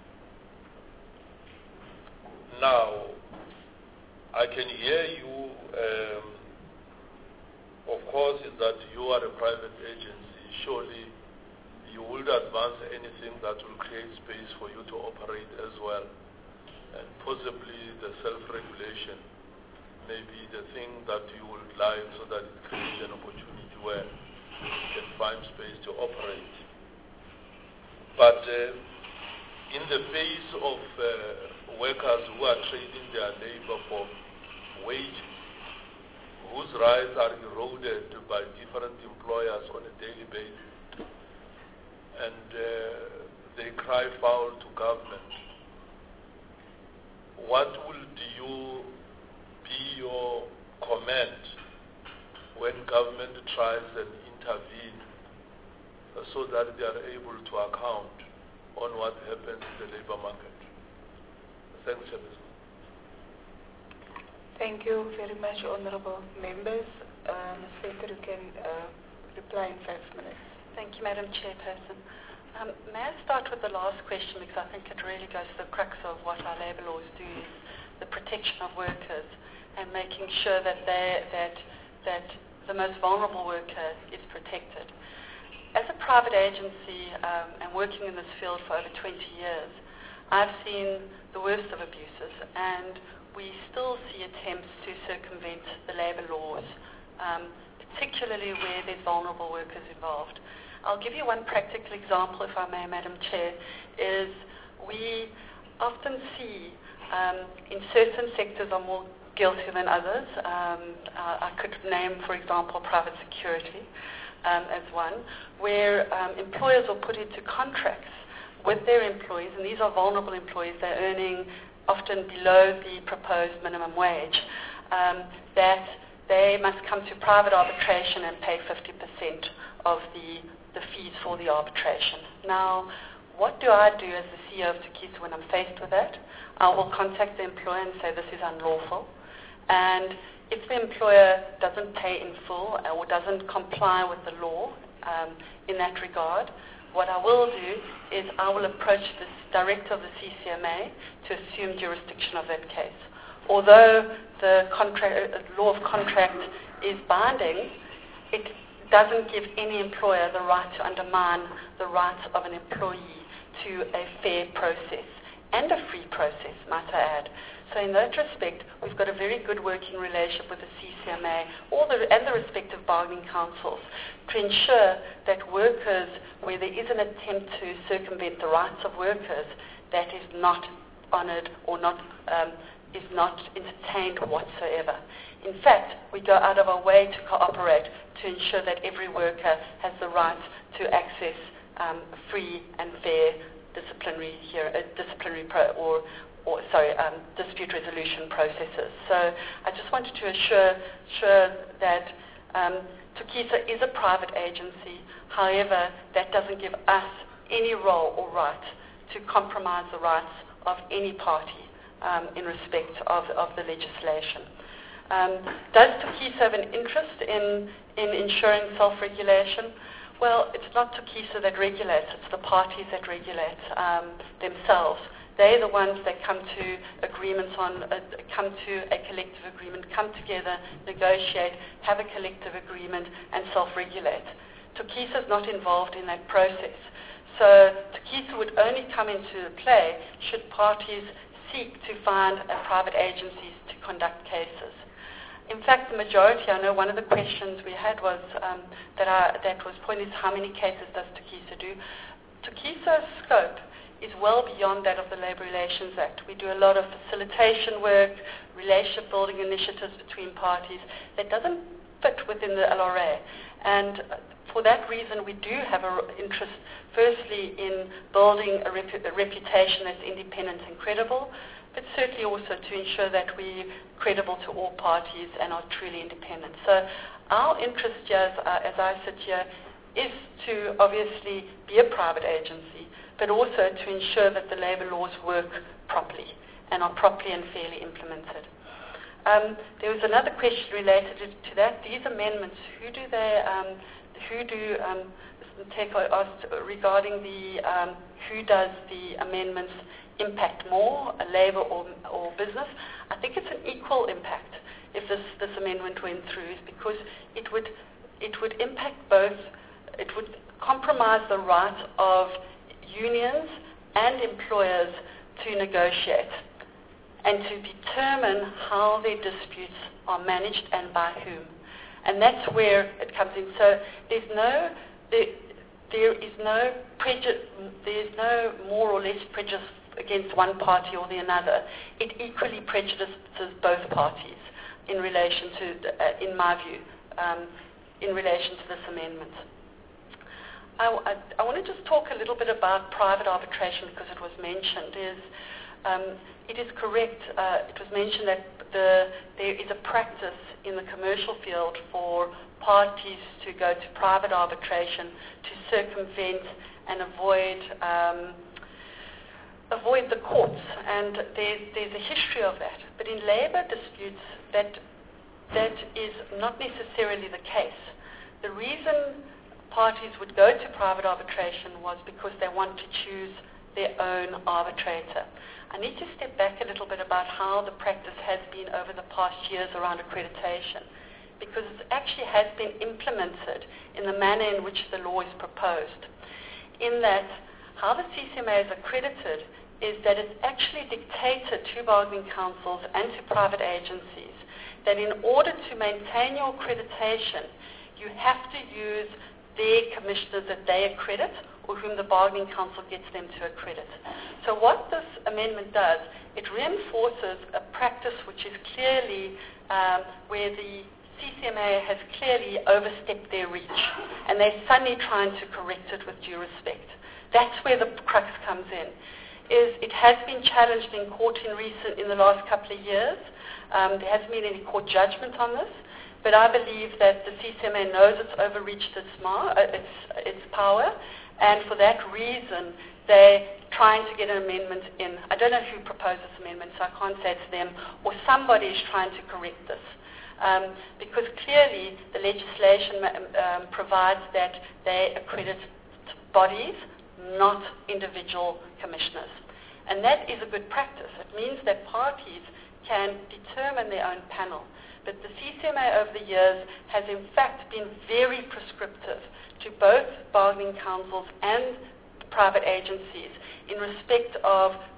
Now, I can hear you, um, of course, is that you are a private agency. Surely you would advance anything that will create space for you to operate as well. And possibly the self-regulation may be the thing that you would like, so that it creates an opportunity where you can find space to operate. But uh, in the face of uh, workers who are trading their labor for wages, whose rights are eroded by different employers on a daily basis, and uh, they cry foul to government, what will you be your comment when government tries and intervene uh, so that they are able to account on what happens in the labor market? Thanks, Chairperson. Thank you very much, honorable members. Uh, Miz Venter, you can uh, reply in five minutes. Thank you, Madam Chairperson. Um, may I start with the last question, because I think it really goes to the crux of what our labour laws do, is the protection of workers and making sure that they, that that the most vulnerable worker is protected. As a private agency um, and working in this field for over twenty years, I've seen the worst of abuses, and we still see attempts to circumvent the labour laws, um, particularly where there's vulnerable workers involved. I'll give you one practical example, if I may, Madam Chair, is we often see um, in certain sectors are more guilty than others. Um, uh, I could name, for example, private security um, as one, where um, employers will put into contracts with their employees, and these are vulnerable employees, they're earning often below the proposed minimum wage, um, that they must come to private arbitration and pay fifty percent of the, the fees for the arbitration. Now, what do I do as the C E O of Tukisa when I'm faced with that? I will contact the employer and say this is unlawful. And if the employer doesn't pay in full or doesn't comply with the law um, in that regard, what I will do is I will approach the director of the C C M A to assume jurisdiction of that case. Although the contract, uh, law of contract is binding, it doesn't give any employer the right to undermine the rights of an employee to a fair process and a free process, might I add. So in that respect, we've got a very good working relationship with the C C M A all the, and the respective bargaining councils to ensure that workers, where there is an attempt to circumvent the rights of workers, that is not honoured or not um, is not entertained whatsoever. In fact, we go out of our way to cooperate to ensure that every worker has the right to access um, free and fair disciplinary here, uh, disciplinary pro or or sorry, um, dispute resolution processes. So I just wanted to assure, assure that um, Tukisa is a private agency. However, that doesn't give us any role or right to compromise the rights of any party um, in respect of, of the legislation. Um, does Tukisa have an interest in, in ensuring self-regulation? Well, it's not Tukisa that regulates, it's the parties that regulate um, themselves. They're the ones that come to agreements on, uh, come to a collective agreement, come together, negotiate, have a collective agreement, and self-regulate. Tukisa is not involved in that process. So Tukisa would only come into play should parties seek to find uh, private agencies to conduct cases. In fact, the majority, I know one of the questions we had was um, that, I, that was pointed, how many cases does Tukisa do? Tukisa's scope is well beyond that of the Labour Relations Act. We do a lot of facilitation work, relationship building initiatives between parties that doesn't fit within the L R A. And for that reason, we do have an interest, firstly, in building a, rep- a reputation that's independent and credible, but certainly also to ensure that we're credible to all parties and are truly independent. So our interest here, as, uh, as I sit here, is to obviously be a private agency, but also to ensure that the labour laws work properly and are properly and fairly implemented. Um, there was another question related to that. These amendments, who do they, um, who do, um, Nteko asked regarding the, um, who does the amendments impact more, a labour or, or business? I think it's an equal impact if this, this amendment went through, because it would, it would impact both, it would compromise the right of unions and employers to negotiate and to determine how their disputes are managed and by whom. And that's where it comes in. So there's no, there, there is no prejudice, there's no more or less prejudice against one party or the other. It equally prejudices both parties in relation to, uh, in my view, um, in relation to this amendment. I, I, I want to just talk a little bit about private arbitration because it was mentioned. Is um, it is correct, uh, it was mentioned that the, there is a practice in the commercial field for parties to go to private arbitration to circumvent and avoid um, avoid the courts, and there's, there's a history of that. But in labour disputes, that, that is not necessarily the case. The reason parties would go to private arbitration was because they want to choose their own arbitrator. I need to step back a little bit about how the practice has been over the past years around accreditation, because it actually has been implemented in the manner in which the law is proposed. In that, how the C C M A is accredited is that it's actually dictated to bargaining councils and to private agencies that in order to maintain your accreditation, you have to use their commissioners that they accredit or whom the bargaining council gets them to accredit. So what this amendment does, it reinforces a practice which is clearly um, where the C C M A has clearly overstepped their reach, and they're suddenly trying to correct it with due respect. That's where the crux comes in. Is it has been challenged in court in recent in the last couple of years. Um, there hasn't been any court judgment on this, but I believe that the C C M A knows it's overreached its, mar, uh, its, its power, and for that reason they're trying to get an amendment in. I don't know who proposed this amendment, so I can't say it's them, or somebody is trying to correct this. Um, because clearly the legislation um, provides that they accredit bodies, not individual commissioners. And that is a good practice. It means that parties can determine their own panel. But the C C M A over the years has in fact been very prescriptive to both bargaining councils and private agencies in respect of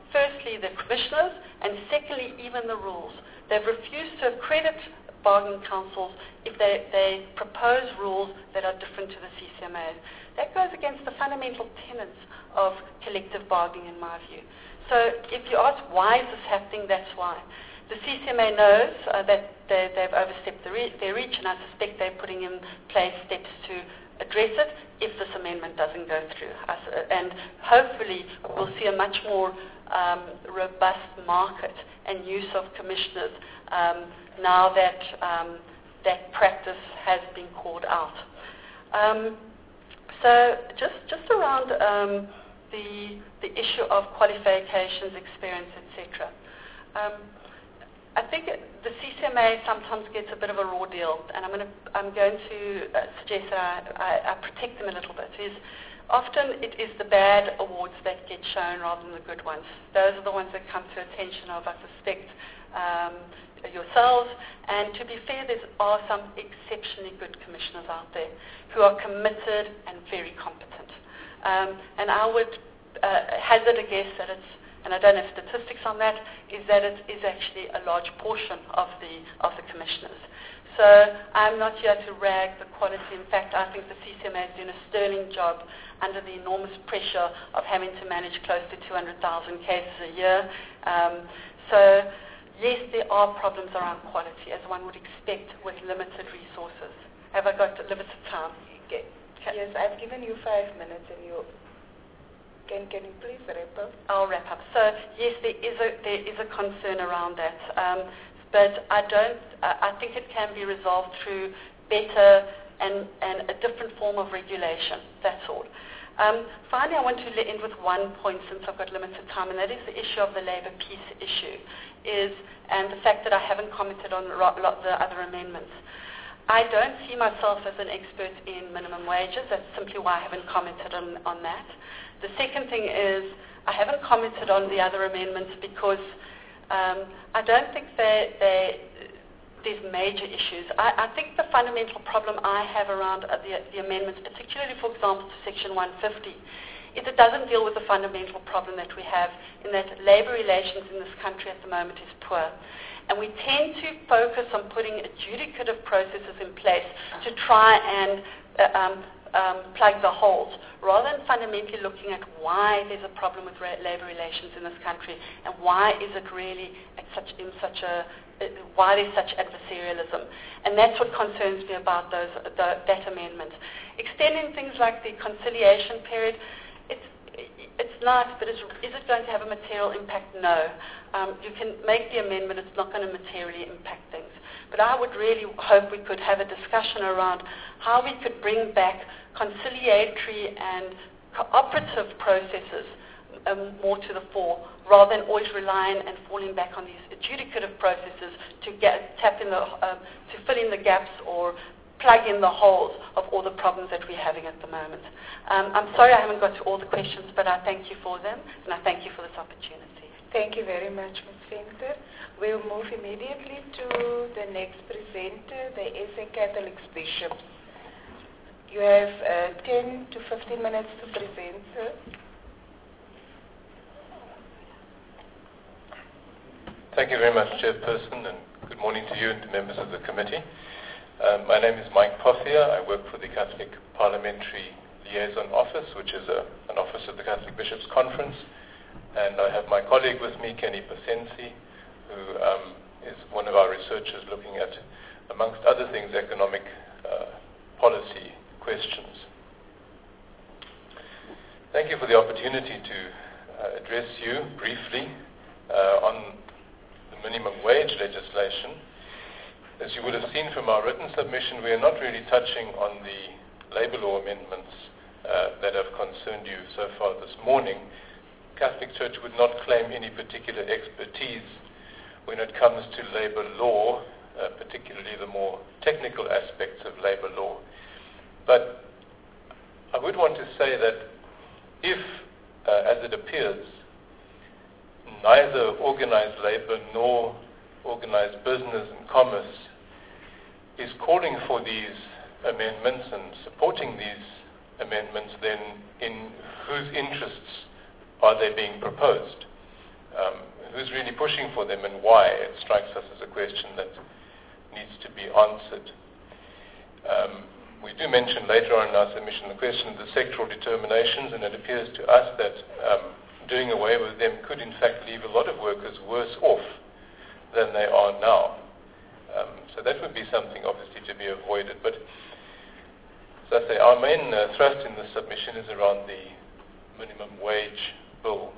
firstly, the commissioners, and secondly, even the rules. They've refused to accredit bargaining councils if they, they propose rules that are different to the C C M A. That goes against the fundamental tenets of collective bargaining, in my view. So if you ask why is this happening, that's why. The C C M A knows uh, that they, they've overstepped the re- their reach, and I suspect they're putting in place steps to address it if this amendment doesn't go through. And hopefully we'll see a much more um, robust market and use of commissioners um, now that um, that practice has been called out. Um, so just just around um, the the issue of qualifications, experience, et cetera. Um, I think it, the C C M A sometimes gets a bit of a raw deal, and I'm going to I'm going to uh, suggest that I, I, I protect them a little bit. Is often it is the bad awards that get shown rather than the good ones. Those are the ones that come to attention of, I suspect, um, yourselves. And to be fair, there are some exceptionally good commissioners out there who are committed and very competent. Um, and I would uh, hazard a guess that it's, and I don't have statistics on that, is that it is actually a large portion of the of the commissioners. So I'm not here to rag the quality. In fact, I think the C C M A is doing a sterling job under the enormous pressure of having to manage close to two hundred thousand cases a year. Um, so yes, there are problems around quality, as one would expect with limited resources. Have I got limited time? Okay. Yes, I've given you five minutes, and you can can you please wrap up? I'll wrap up. So yes, there is a there is a concern around that, um, but I don't. Uh, I think it can be resolved through better and and a different form of regulation. That's all. Um, finally, I want to end with one point, since I've got limited time, and that is the issue of the labour peace issue, is and the fact that I haven't commented on ro- lo- the other amendments. I don't see myself as an expert in minimum wages. That's simply why I haven't commented on, on that. The second thing is I haven't commented on the other amendments because um, I don't think they, they, there's major issues. I, I think the fundamental problem I have around uh, the, the amendments, particularly, for example, to Section one fifty, is it doesn't deal with the fundamental problem that we have in that labour relations in this country at the moment is poor. And we tend to focus on putting adjudicative processes in place to try and uh, um, um, plug the holes, rather than fundamentally looking at why there's a problem with ra- labour relations in this country and why is it really at such in such a uh, why there's such adversarialism. And that's what concerns me about those the, that amendment. Extending things like the conciliation period, it's It's nice, but is, is it going to have a material impact? No. Um, you can make the amendment, it's not going to materially impact things. But I would really hope we could have a discussion around how we could bring back conciliatory and cooperative processes um, more to the fore, rather than always relying and falling back on these adjudicative processes to get tap in the, um, to fill in the gaps or plug in the holes of all the problems that we're having at the moment. Um, I'm sorry I haven't got to all the questions, but I thank you for them, and I thank you for this opportunity. Thank you very much, Miz Venter. We'll move immediately to the next presenter, the S A Catholics Bishops. You have uh, ten to fifteen minutes to present, sir. Thank you very much, Chairperson, and good morning to you and to members of the committee. Um, my name is Mike Pothier. I work for the Catholic Parliamentary Liaison Office, which is a, an office of the Catholic Bishops' Conference. And I have my colleague with me, Kenny Pasensi, who um, is one of our researchers looking at, amongst other things, economic uh, policy questions. Thank you for the opportunity to uh, address you briefly uh, on the minimum wage legislation. As you would have seen from our written submission, we are not really touching on the labour law amendments uh, that have concerned you so far this morning. Catholic Church would not claim any particular expertise when it comes to labour law, uh, particularly the more technical aspects of labour law. But I would want to say that if, uh, as it appears, neither organised labour nor organised business and commerce is calling for these amendments and supporting these amendments, then in whose interests are they being proposed? um, who's really pushing for them and why, it strikes us as a question that needs to be answered. Um, we do mention later on in our submission the question of the sectoral determinations, and it appears to us that um, doing away with them could in fact leave a lot of workers worse off than they are now. Um, so that would be something obviously to be avoided. But as I say, our main uh, thrust in the submission is around the minimum wage bill.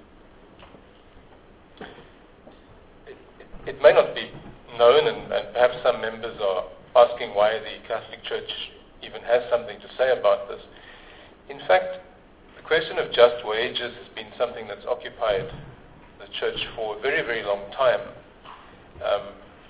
It, it, it may not be known, and, and perhaps some members are asking why the Catholic Church even has something to say about this. In fact, the question of just wages has been something that's occupied the Church for a very, very long time. Um,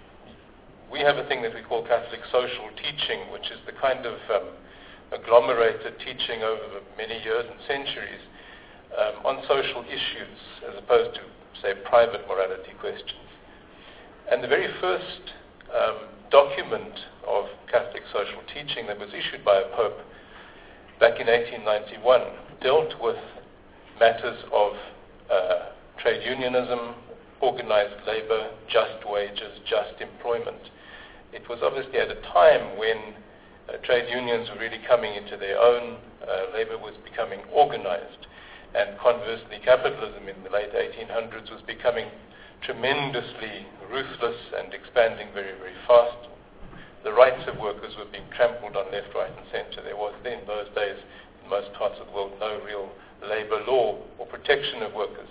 we have a thing that we call Catholic social teaching, which is the kind of um, agglomerated teaching over many years and centuries um, on social issues, as opposed to, say, private morality questions. And the very first um, document of Catholic social teaching that was issued by a pope back in eighteen ninety-one dealt with matters of uh, trade unionism, organized labor, just wages, just employment. It was obviously at a time when uh, trade unions were really coming into their own, uh, labor was becoming organized, and conversely capitalism in the late eighteen hundreds was becoming tremendously ruthless and expanding very, very fast. The rights of workers were being trampled on left, right, and center. There was then, in those days, in most parts of the world, no real labor law or protection of workers.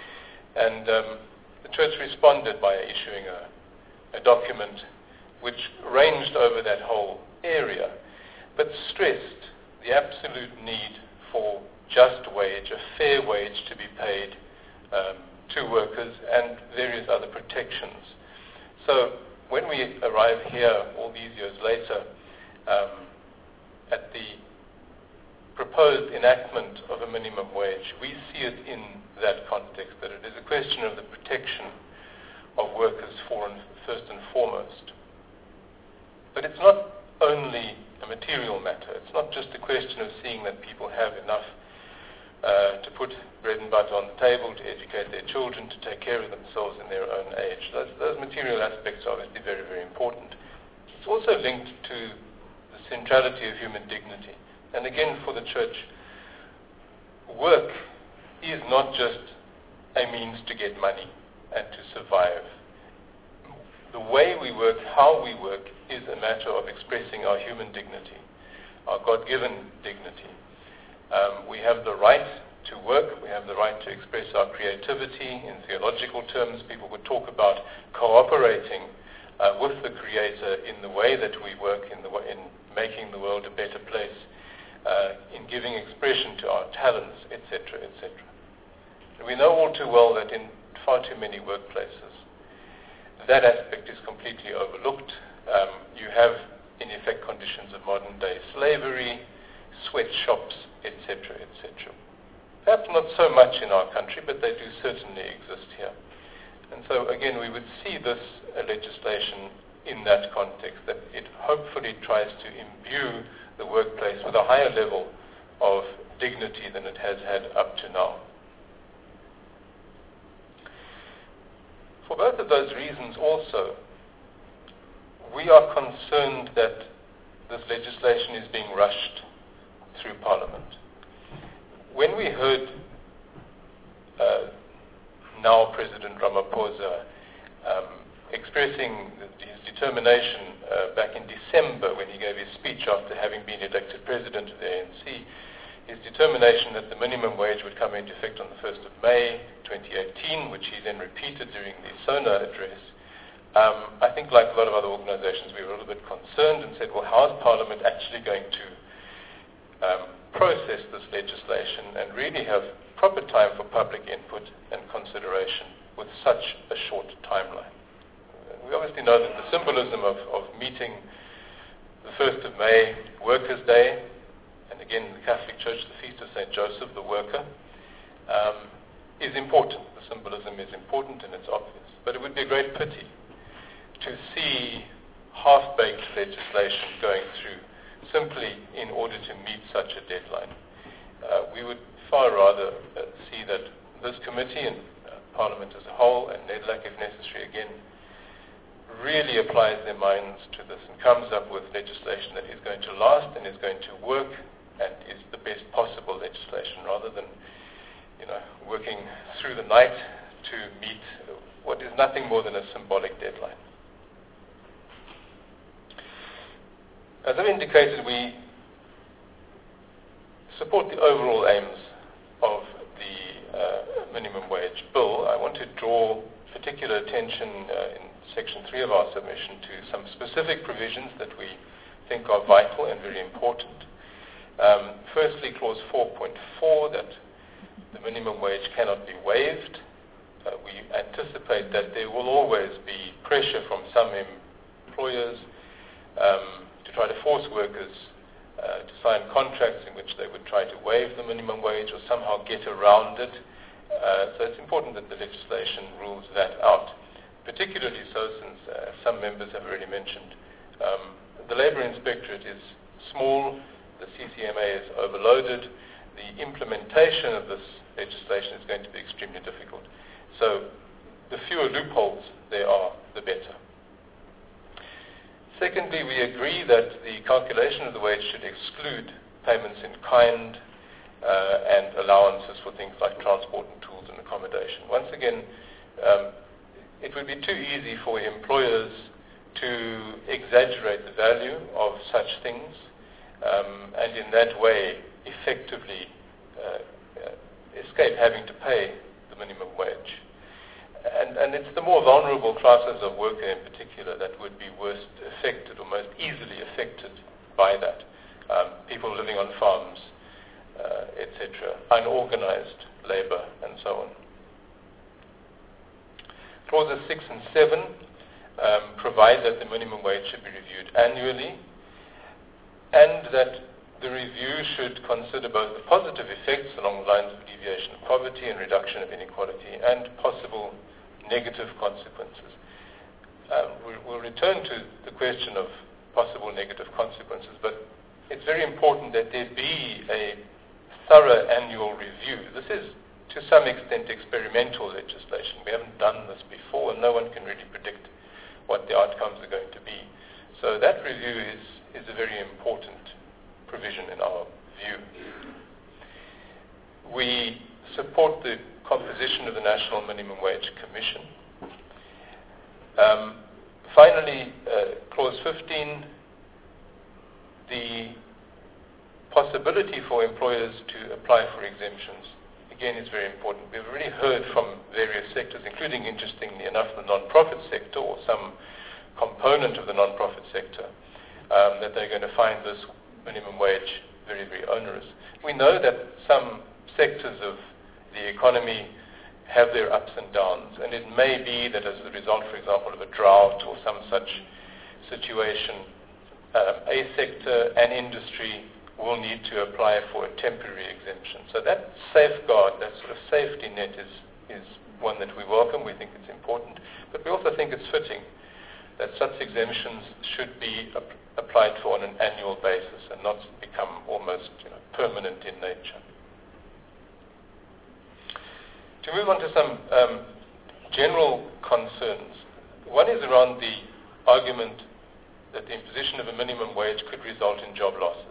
And um, the Church responded by issuing a, a document which ranged over that whole area, but stressed the absolute need for just wage, a fair wage to be paid um, to workers, and various other protections. So when we arrive here all these years later um, at the proposed enactment of a minimum wage, we see it in that context, that it is a question of the protection of workers for and, first and foremost. But it's not only a material matter. It's not just a question of seeing that people have enough uh, to put bread and butter on the table, to educate their children, to take care of themselves in their own age. Those, those material aspects are obviously very, very important. It's also linked to the centrality of human dignity. And again, for the Church, work is not just a means to get money and to survive. The way we work, how we work, is a matter of expressing our human dignity, our God-given dignity. Um, we have the right to work, we have the right to express our creativity. In theological terms, people would talk about cooperating uh, with the Creator in the way that we work, in, the way, in making the world a better place, uh, in giving expression to our talents, et cetera, et cetera. We know all too well that in far too many workplaces, that aspect is completely overlooked. Um, you have, in effect, conditions of modern-day slavery, sweatshops, et cetera, et cetera. Perhaps not so much in our country, but they do certainly exist here. And so, again, we would see this uh, legislation in that context, that it hopefully tries to imbue the workplace with a higher level of dignity than it has had up to now. For both of those reasons also, we are concerned that this legislation is being rushed through Parliament. When we heard uh, now President Ramaphosa um, expressing his determination uh, back in December when he gave his speech after having been elected president of the A N C, his determination that the minimum wage would come into effect on the first of May twenty eighteen, which he then repeated during the SONA address, um, I think like a lot of other organizations, we were a little bit concerned and said, well, how is Parliament actually going to um, process this legislation and really have proper time for public input and consideration with such a short timeline? We obviously know that the symbolism of, of meeting the first of May, Workers' Day, and again in the Catholic Church, the Feast of Saint Joseph, the Worker, um, is important. The symbolism is important and it's obvious. But it would be a great pity to see half-baked legislation going through simply in order to meet such a deadline. Uh, we would far rather uh, see that this committee, and uh, Parliament as a whole, and NEDLAC if necessary again, really applies their minds to this and comes up with legislation that is going to last and is going to work and is the best possible legislation, rather than, you know, working through the night to meet what is nothing more than a symbolic deadline. As I've indicated, we support the overall aims of the uh, minimum wage bill. I want to draw particular attention uh, in Section three of our submission to some specific provisions that we think are vital and very important. Um, firstly, Clause four point four, that the minimum wage cannot be waived. Uh, we anticipate that there will always be pressure from some employers um, to try to force workers uh, to sign contracts in which they would try to waive the minimum wage or somehow get around it. Uh, so it's important that the legislation rules that out, particularly so since uh, some members have already mentioned um, the Labour Inspectorate is small, the C C M A is overloaded, the implementation of this legislation is going to be extremely difficult. So the fewer loopholes there are, the better. Secondly, we agree that the calculation of the wage should exclude payments in kind uh, and allowances for things like transport and tools and accommodation. Once again, um, it would be too easy for employers to exaggerate the value of such things um, and in that way effectively uh, uh, escape having to pay the minimum wage. And, and it's the more vulnerable classes of worker in particular that would be worst affected or most easily affected by that. Um, people living on farms, uh, et cetera, unorganized labor, and so on. Clauses six and seven um, provide that the minimum wage should be reviewed annually and that the review should consider both the positive effects along the lines of alleviation of poverty and reduction of inequality and possible negative consequences. Um, we'll, we'll return to the question of possible negative consequences, but it's very important that there be a thorough annual review. This is, to some extent, experimental legislation. We haven't done this before, and no one can really predict what the outcomes are going to be. So that review is, is a very important provision in our view. We support the composition of the National Minimum Wage Commission. Um, finally, uh, Clause fifteen, the possibility for employers to apply for exemptions, again, is very important. We've already heard from various sectors, including, interestingly enough, the non-profit sector or some component of the non-profit sector, um, that they're going to find this minimum wage very, very onerous. We know that some sectors of the economy have their ups and downs, and it may be that as a result, for example, of a drought or some such situation, um, a sector, an industry will need to apply for a temporary exemption. So that safeguard, that sort of safety net is, is one that we welcome. We think it's important, but we also think it's fitting that such exemptions should be ap- applied for on an annual basis and not become almost, you know, permanent in nature. To move on to some um, general concerns, one is around the argument that the imposition of a minimum wage could result in job losses.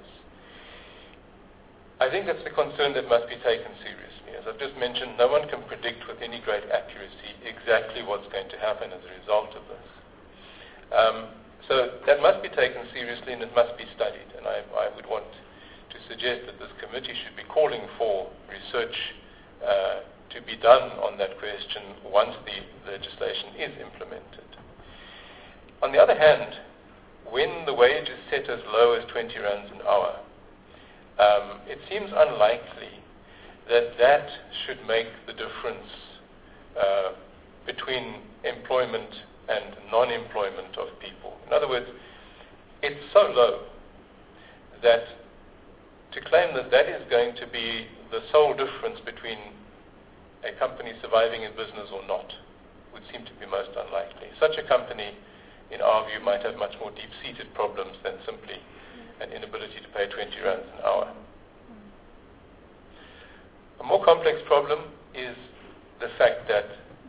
I think that's a concern that must be taken seriously. As I've just mentioned, no one can predict with any great accuracy exactly what's going to happen as a result of this. Um, so that must be taken seriously and it must be studied. And I, I would want to suggest that this committee should be calling for research uh, to be done on that question once the legislation is implemented. On the other hand, when the wage is set as low as twenty rands an hour, um, it seems unlikely that that should make the difference uh, between employment and non-employment of people. In other words, it's so low that to claim that that is going to be the sole difference between a company surviving in business or not would seem to be most unlikely. Such a company, in our view, might have much more deep-seated problems than simply an inability to pay twenty rands an hour. A more complex problem is the fact that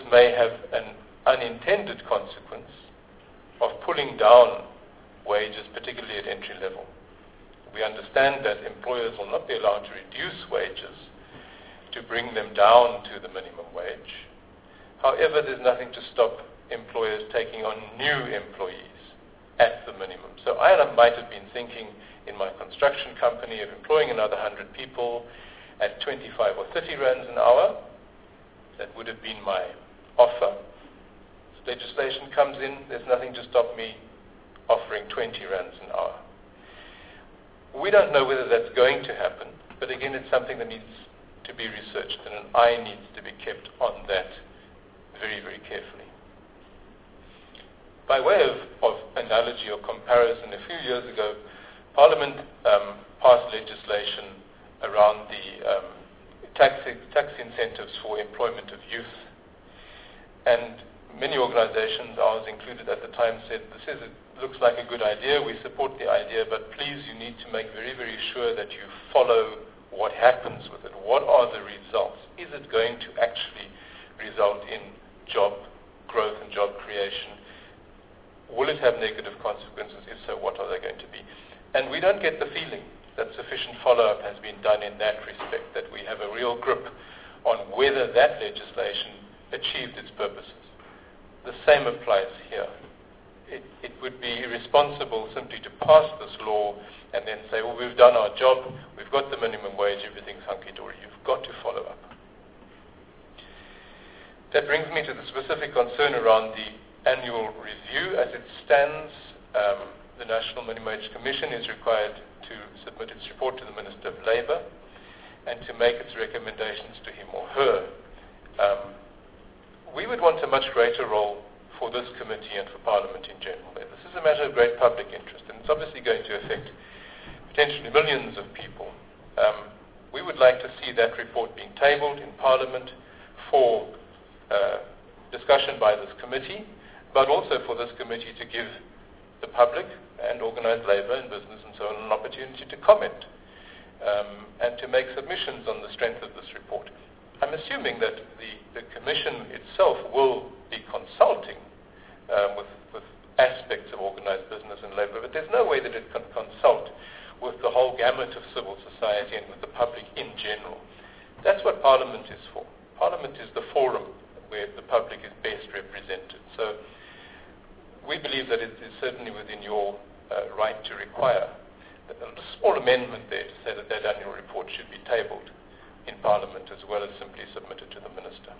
may have an unintended consequence of pulling down wages, particularly at entry level. We understand that employers will not be allowed to reduce wages to bring them down to the minimum wage. However, there's nothing to stop employers taking on new employees at the minimum. So I might have been thinking in my construction company of employing another one hundred people at twenty-five or thirty rands an hour. That would have been my offer. Legislation comes in, there's nothing to stop me offering twenty rands an hour. We don't know whether that's going to happen, but again, it's something that needs to be researched, and an eye needs to be kept on that very, very carefully. By way of, of analogy or comparison, a few years ago, Parliament um, passed legislation around the um, tax, tax incentives for employment of youth. And many organizations, ours included at the time, said, this is a, looks like a good idea, we support the idea, but please you need to make very, very sure that you follow what happens with it. What are the results? Is it going to actually result in job growth and job creation? Will it have negative consequences? If so, what are they going to be? And we don't get the feeling that sufficient follow-up has been done in that respect, that we have a real grip on whether that legislation achieved its purposes. The same applies here. It, it would be irresponsible simply to pass this law and then say, well, we've done our job, we've got the minimum wage, everything's hunky-dory. You've got to follow up. That brings me to the specific concern around the annual review. As it stands, um, the National Minimum Wage Commission is required to submit its report to the Minister of Labour and to make its recommendations to him or her. Um, we would want a much greater role for this committee and for Parliament in general. This is a matter of great public interest, and it's obviously going to affect potentially millions of people. Um, we would like to see that report being tabled in Parliament for uh, discussion by this committee, but also for this committee to give the public and organised labour and business and so on an opportunity to comment um, and to make submissions on the strength of this report. I'm assuming that the, the Commission itself will be consulting um, with, with aspects of organised business and labour, but there's no way that it can consult with the whole gamut of civil society and with the public in general. That's what Parliament is for. Parliament is the forum where the public is best represented. So we believe that it is certainly within your uh, right to require a small amendment there to say that that annual report should be tabled in Parliament as well as simply submitted to the Minister.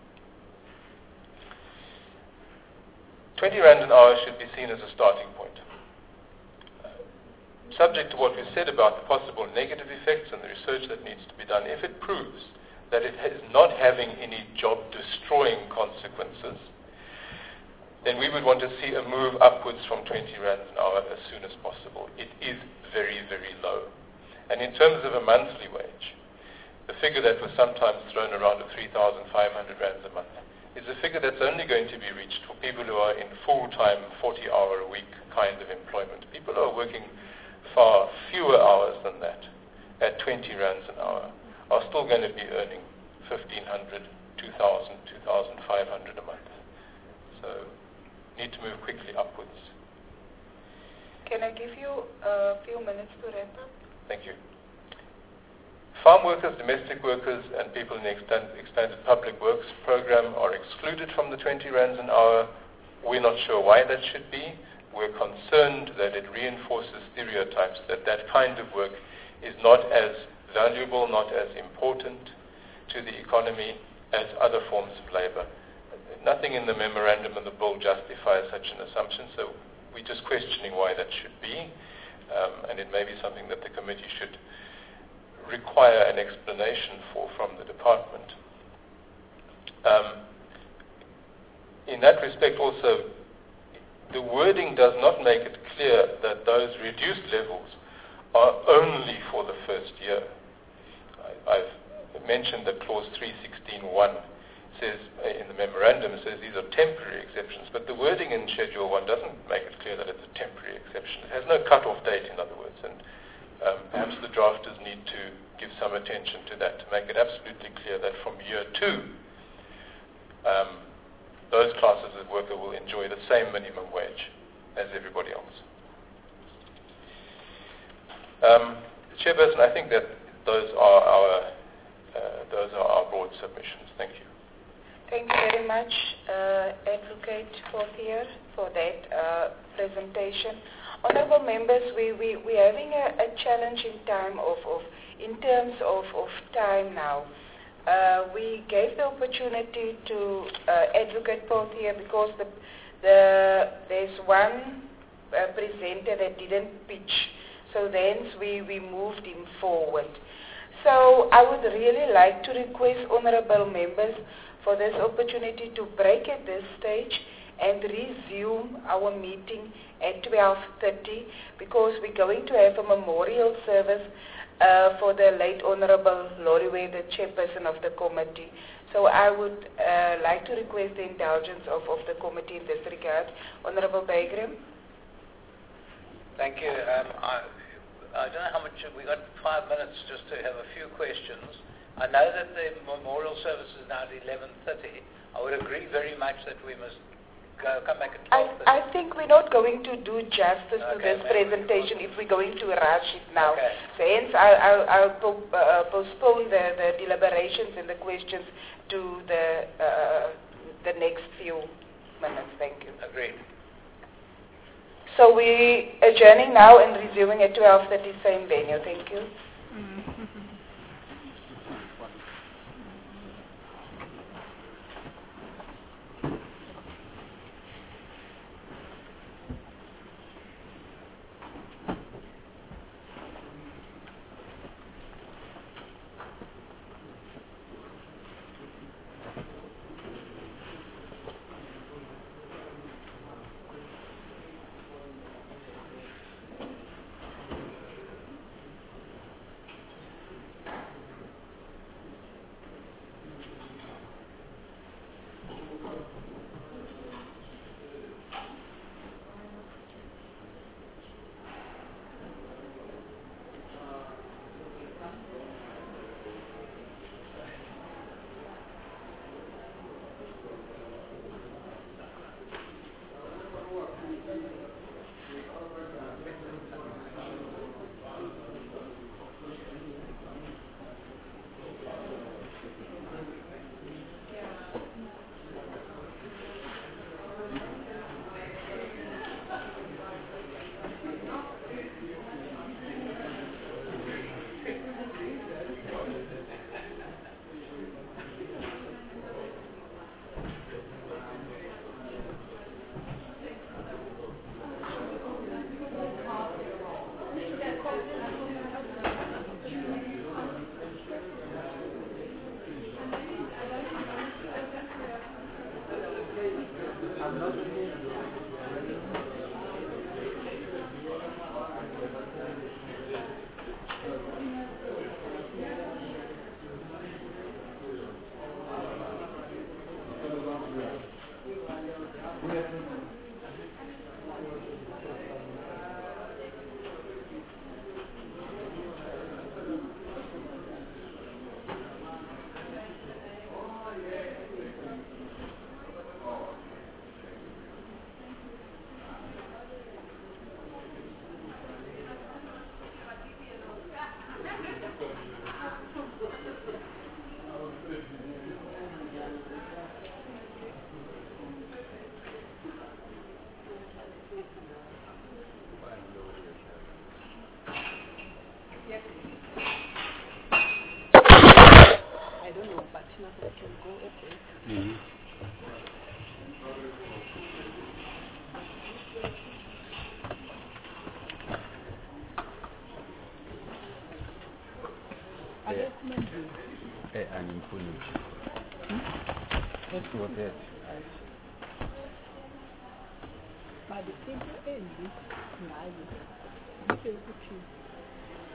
twenty rand an hour should be seen as a starting point. Uh, subject to what we said about the possible negative effects and the research that needs to be done, if it proves that it is not having any job-destroying consequences, then we would want to see a move upwards from twenty rand an hour as soon as possible. It is very, very low. And in terms of a monthly wage, the figure that was sometimes thrown around of three thousand five hundred rands a month is a figure that's only going to be reached for people who are in full-time, forty-hour-a-week kind of employment. People who are working far fewer hours than that, at twenty rands an hour, are still going to be earning fifteen hundred, two thousand, two thousand five hundred a month. So, need to move quickly upwards. Can I give you a few minutes to wrap up? Thank you. Farm workers, domestic workers, and people in the extended, extended public works program are excluded from the twenty rands an hour. We're not sure why that should be. We're concerned that it reinforces stereotypes that that kind of work is not as valuable, not as important to the economy as other forms of labor. Nothing in the memorandum and the bill justifies such an assumption, so we're just questioning why that should be, um, and it may be something that the committee should require an explanation for from the department. Um, in that respect also, the wording does not make it clear that those reduced levels are only for the first year. I, I've mentioned that clause three sixteen one says, uh, in the memorandum, it says these are temporary exceptions, but the wording in Schedule one doesn't make it clear that it's a temporary exception. It has no cut-off date, in other words, and um, perhaps the drafters need to give some attention to that to make it absolutely clear that from year two, um, those classes of worker will enjoy the same minimum wage as everybody else. Um, Chairperson, I think that those are our uh, those are our broad submissions. Thank you. Thank you very much, uh, Advocate Fortier, for that uh, presentation. Honourable members, we we we're having a, a challenging time of, of in terms of, of time now. Uh, we gave the opportunity to uh, Advocate Fortier because the the there's one uh, presenter that didn't pitch. So then we, we moved him forward. So I would really like to request honourable members for this opportunity to break at this stage and resume our meeting at twelve thirty because we're going to have a memorial service uh, for the late Honourable Loriwe, the chairperson of the committee. So I would uh, like to request the indulgence of, of the committee in this regard. Honourable Bagram. Thank you. Um, I, I don't know how much, we got five minutes just to have a few questions. I know that the memorial service is now at eleven thirty. I would agree very much that we must go, come back at twelve thirty. I, I think we're not going to do justice okay, to this presentation if we're going to rush it now. Okay. So hence I'll, I'll, I'll po- uh, postpone the, the deliberations and the questions to the, uh, the next few minutes. Thank you. Agreed. So we adjourning now and resuming at twelve thirty, same venue. Thank you. Mm-hmm.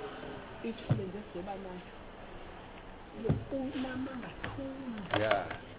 Yeah.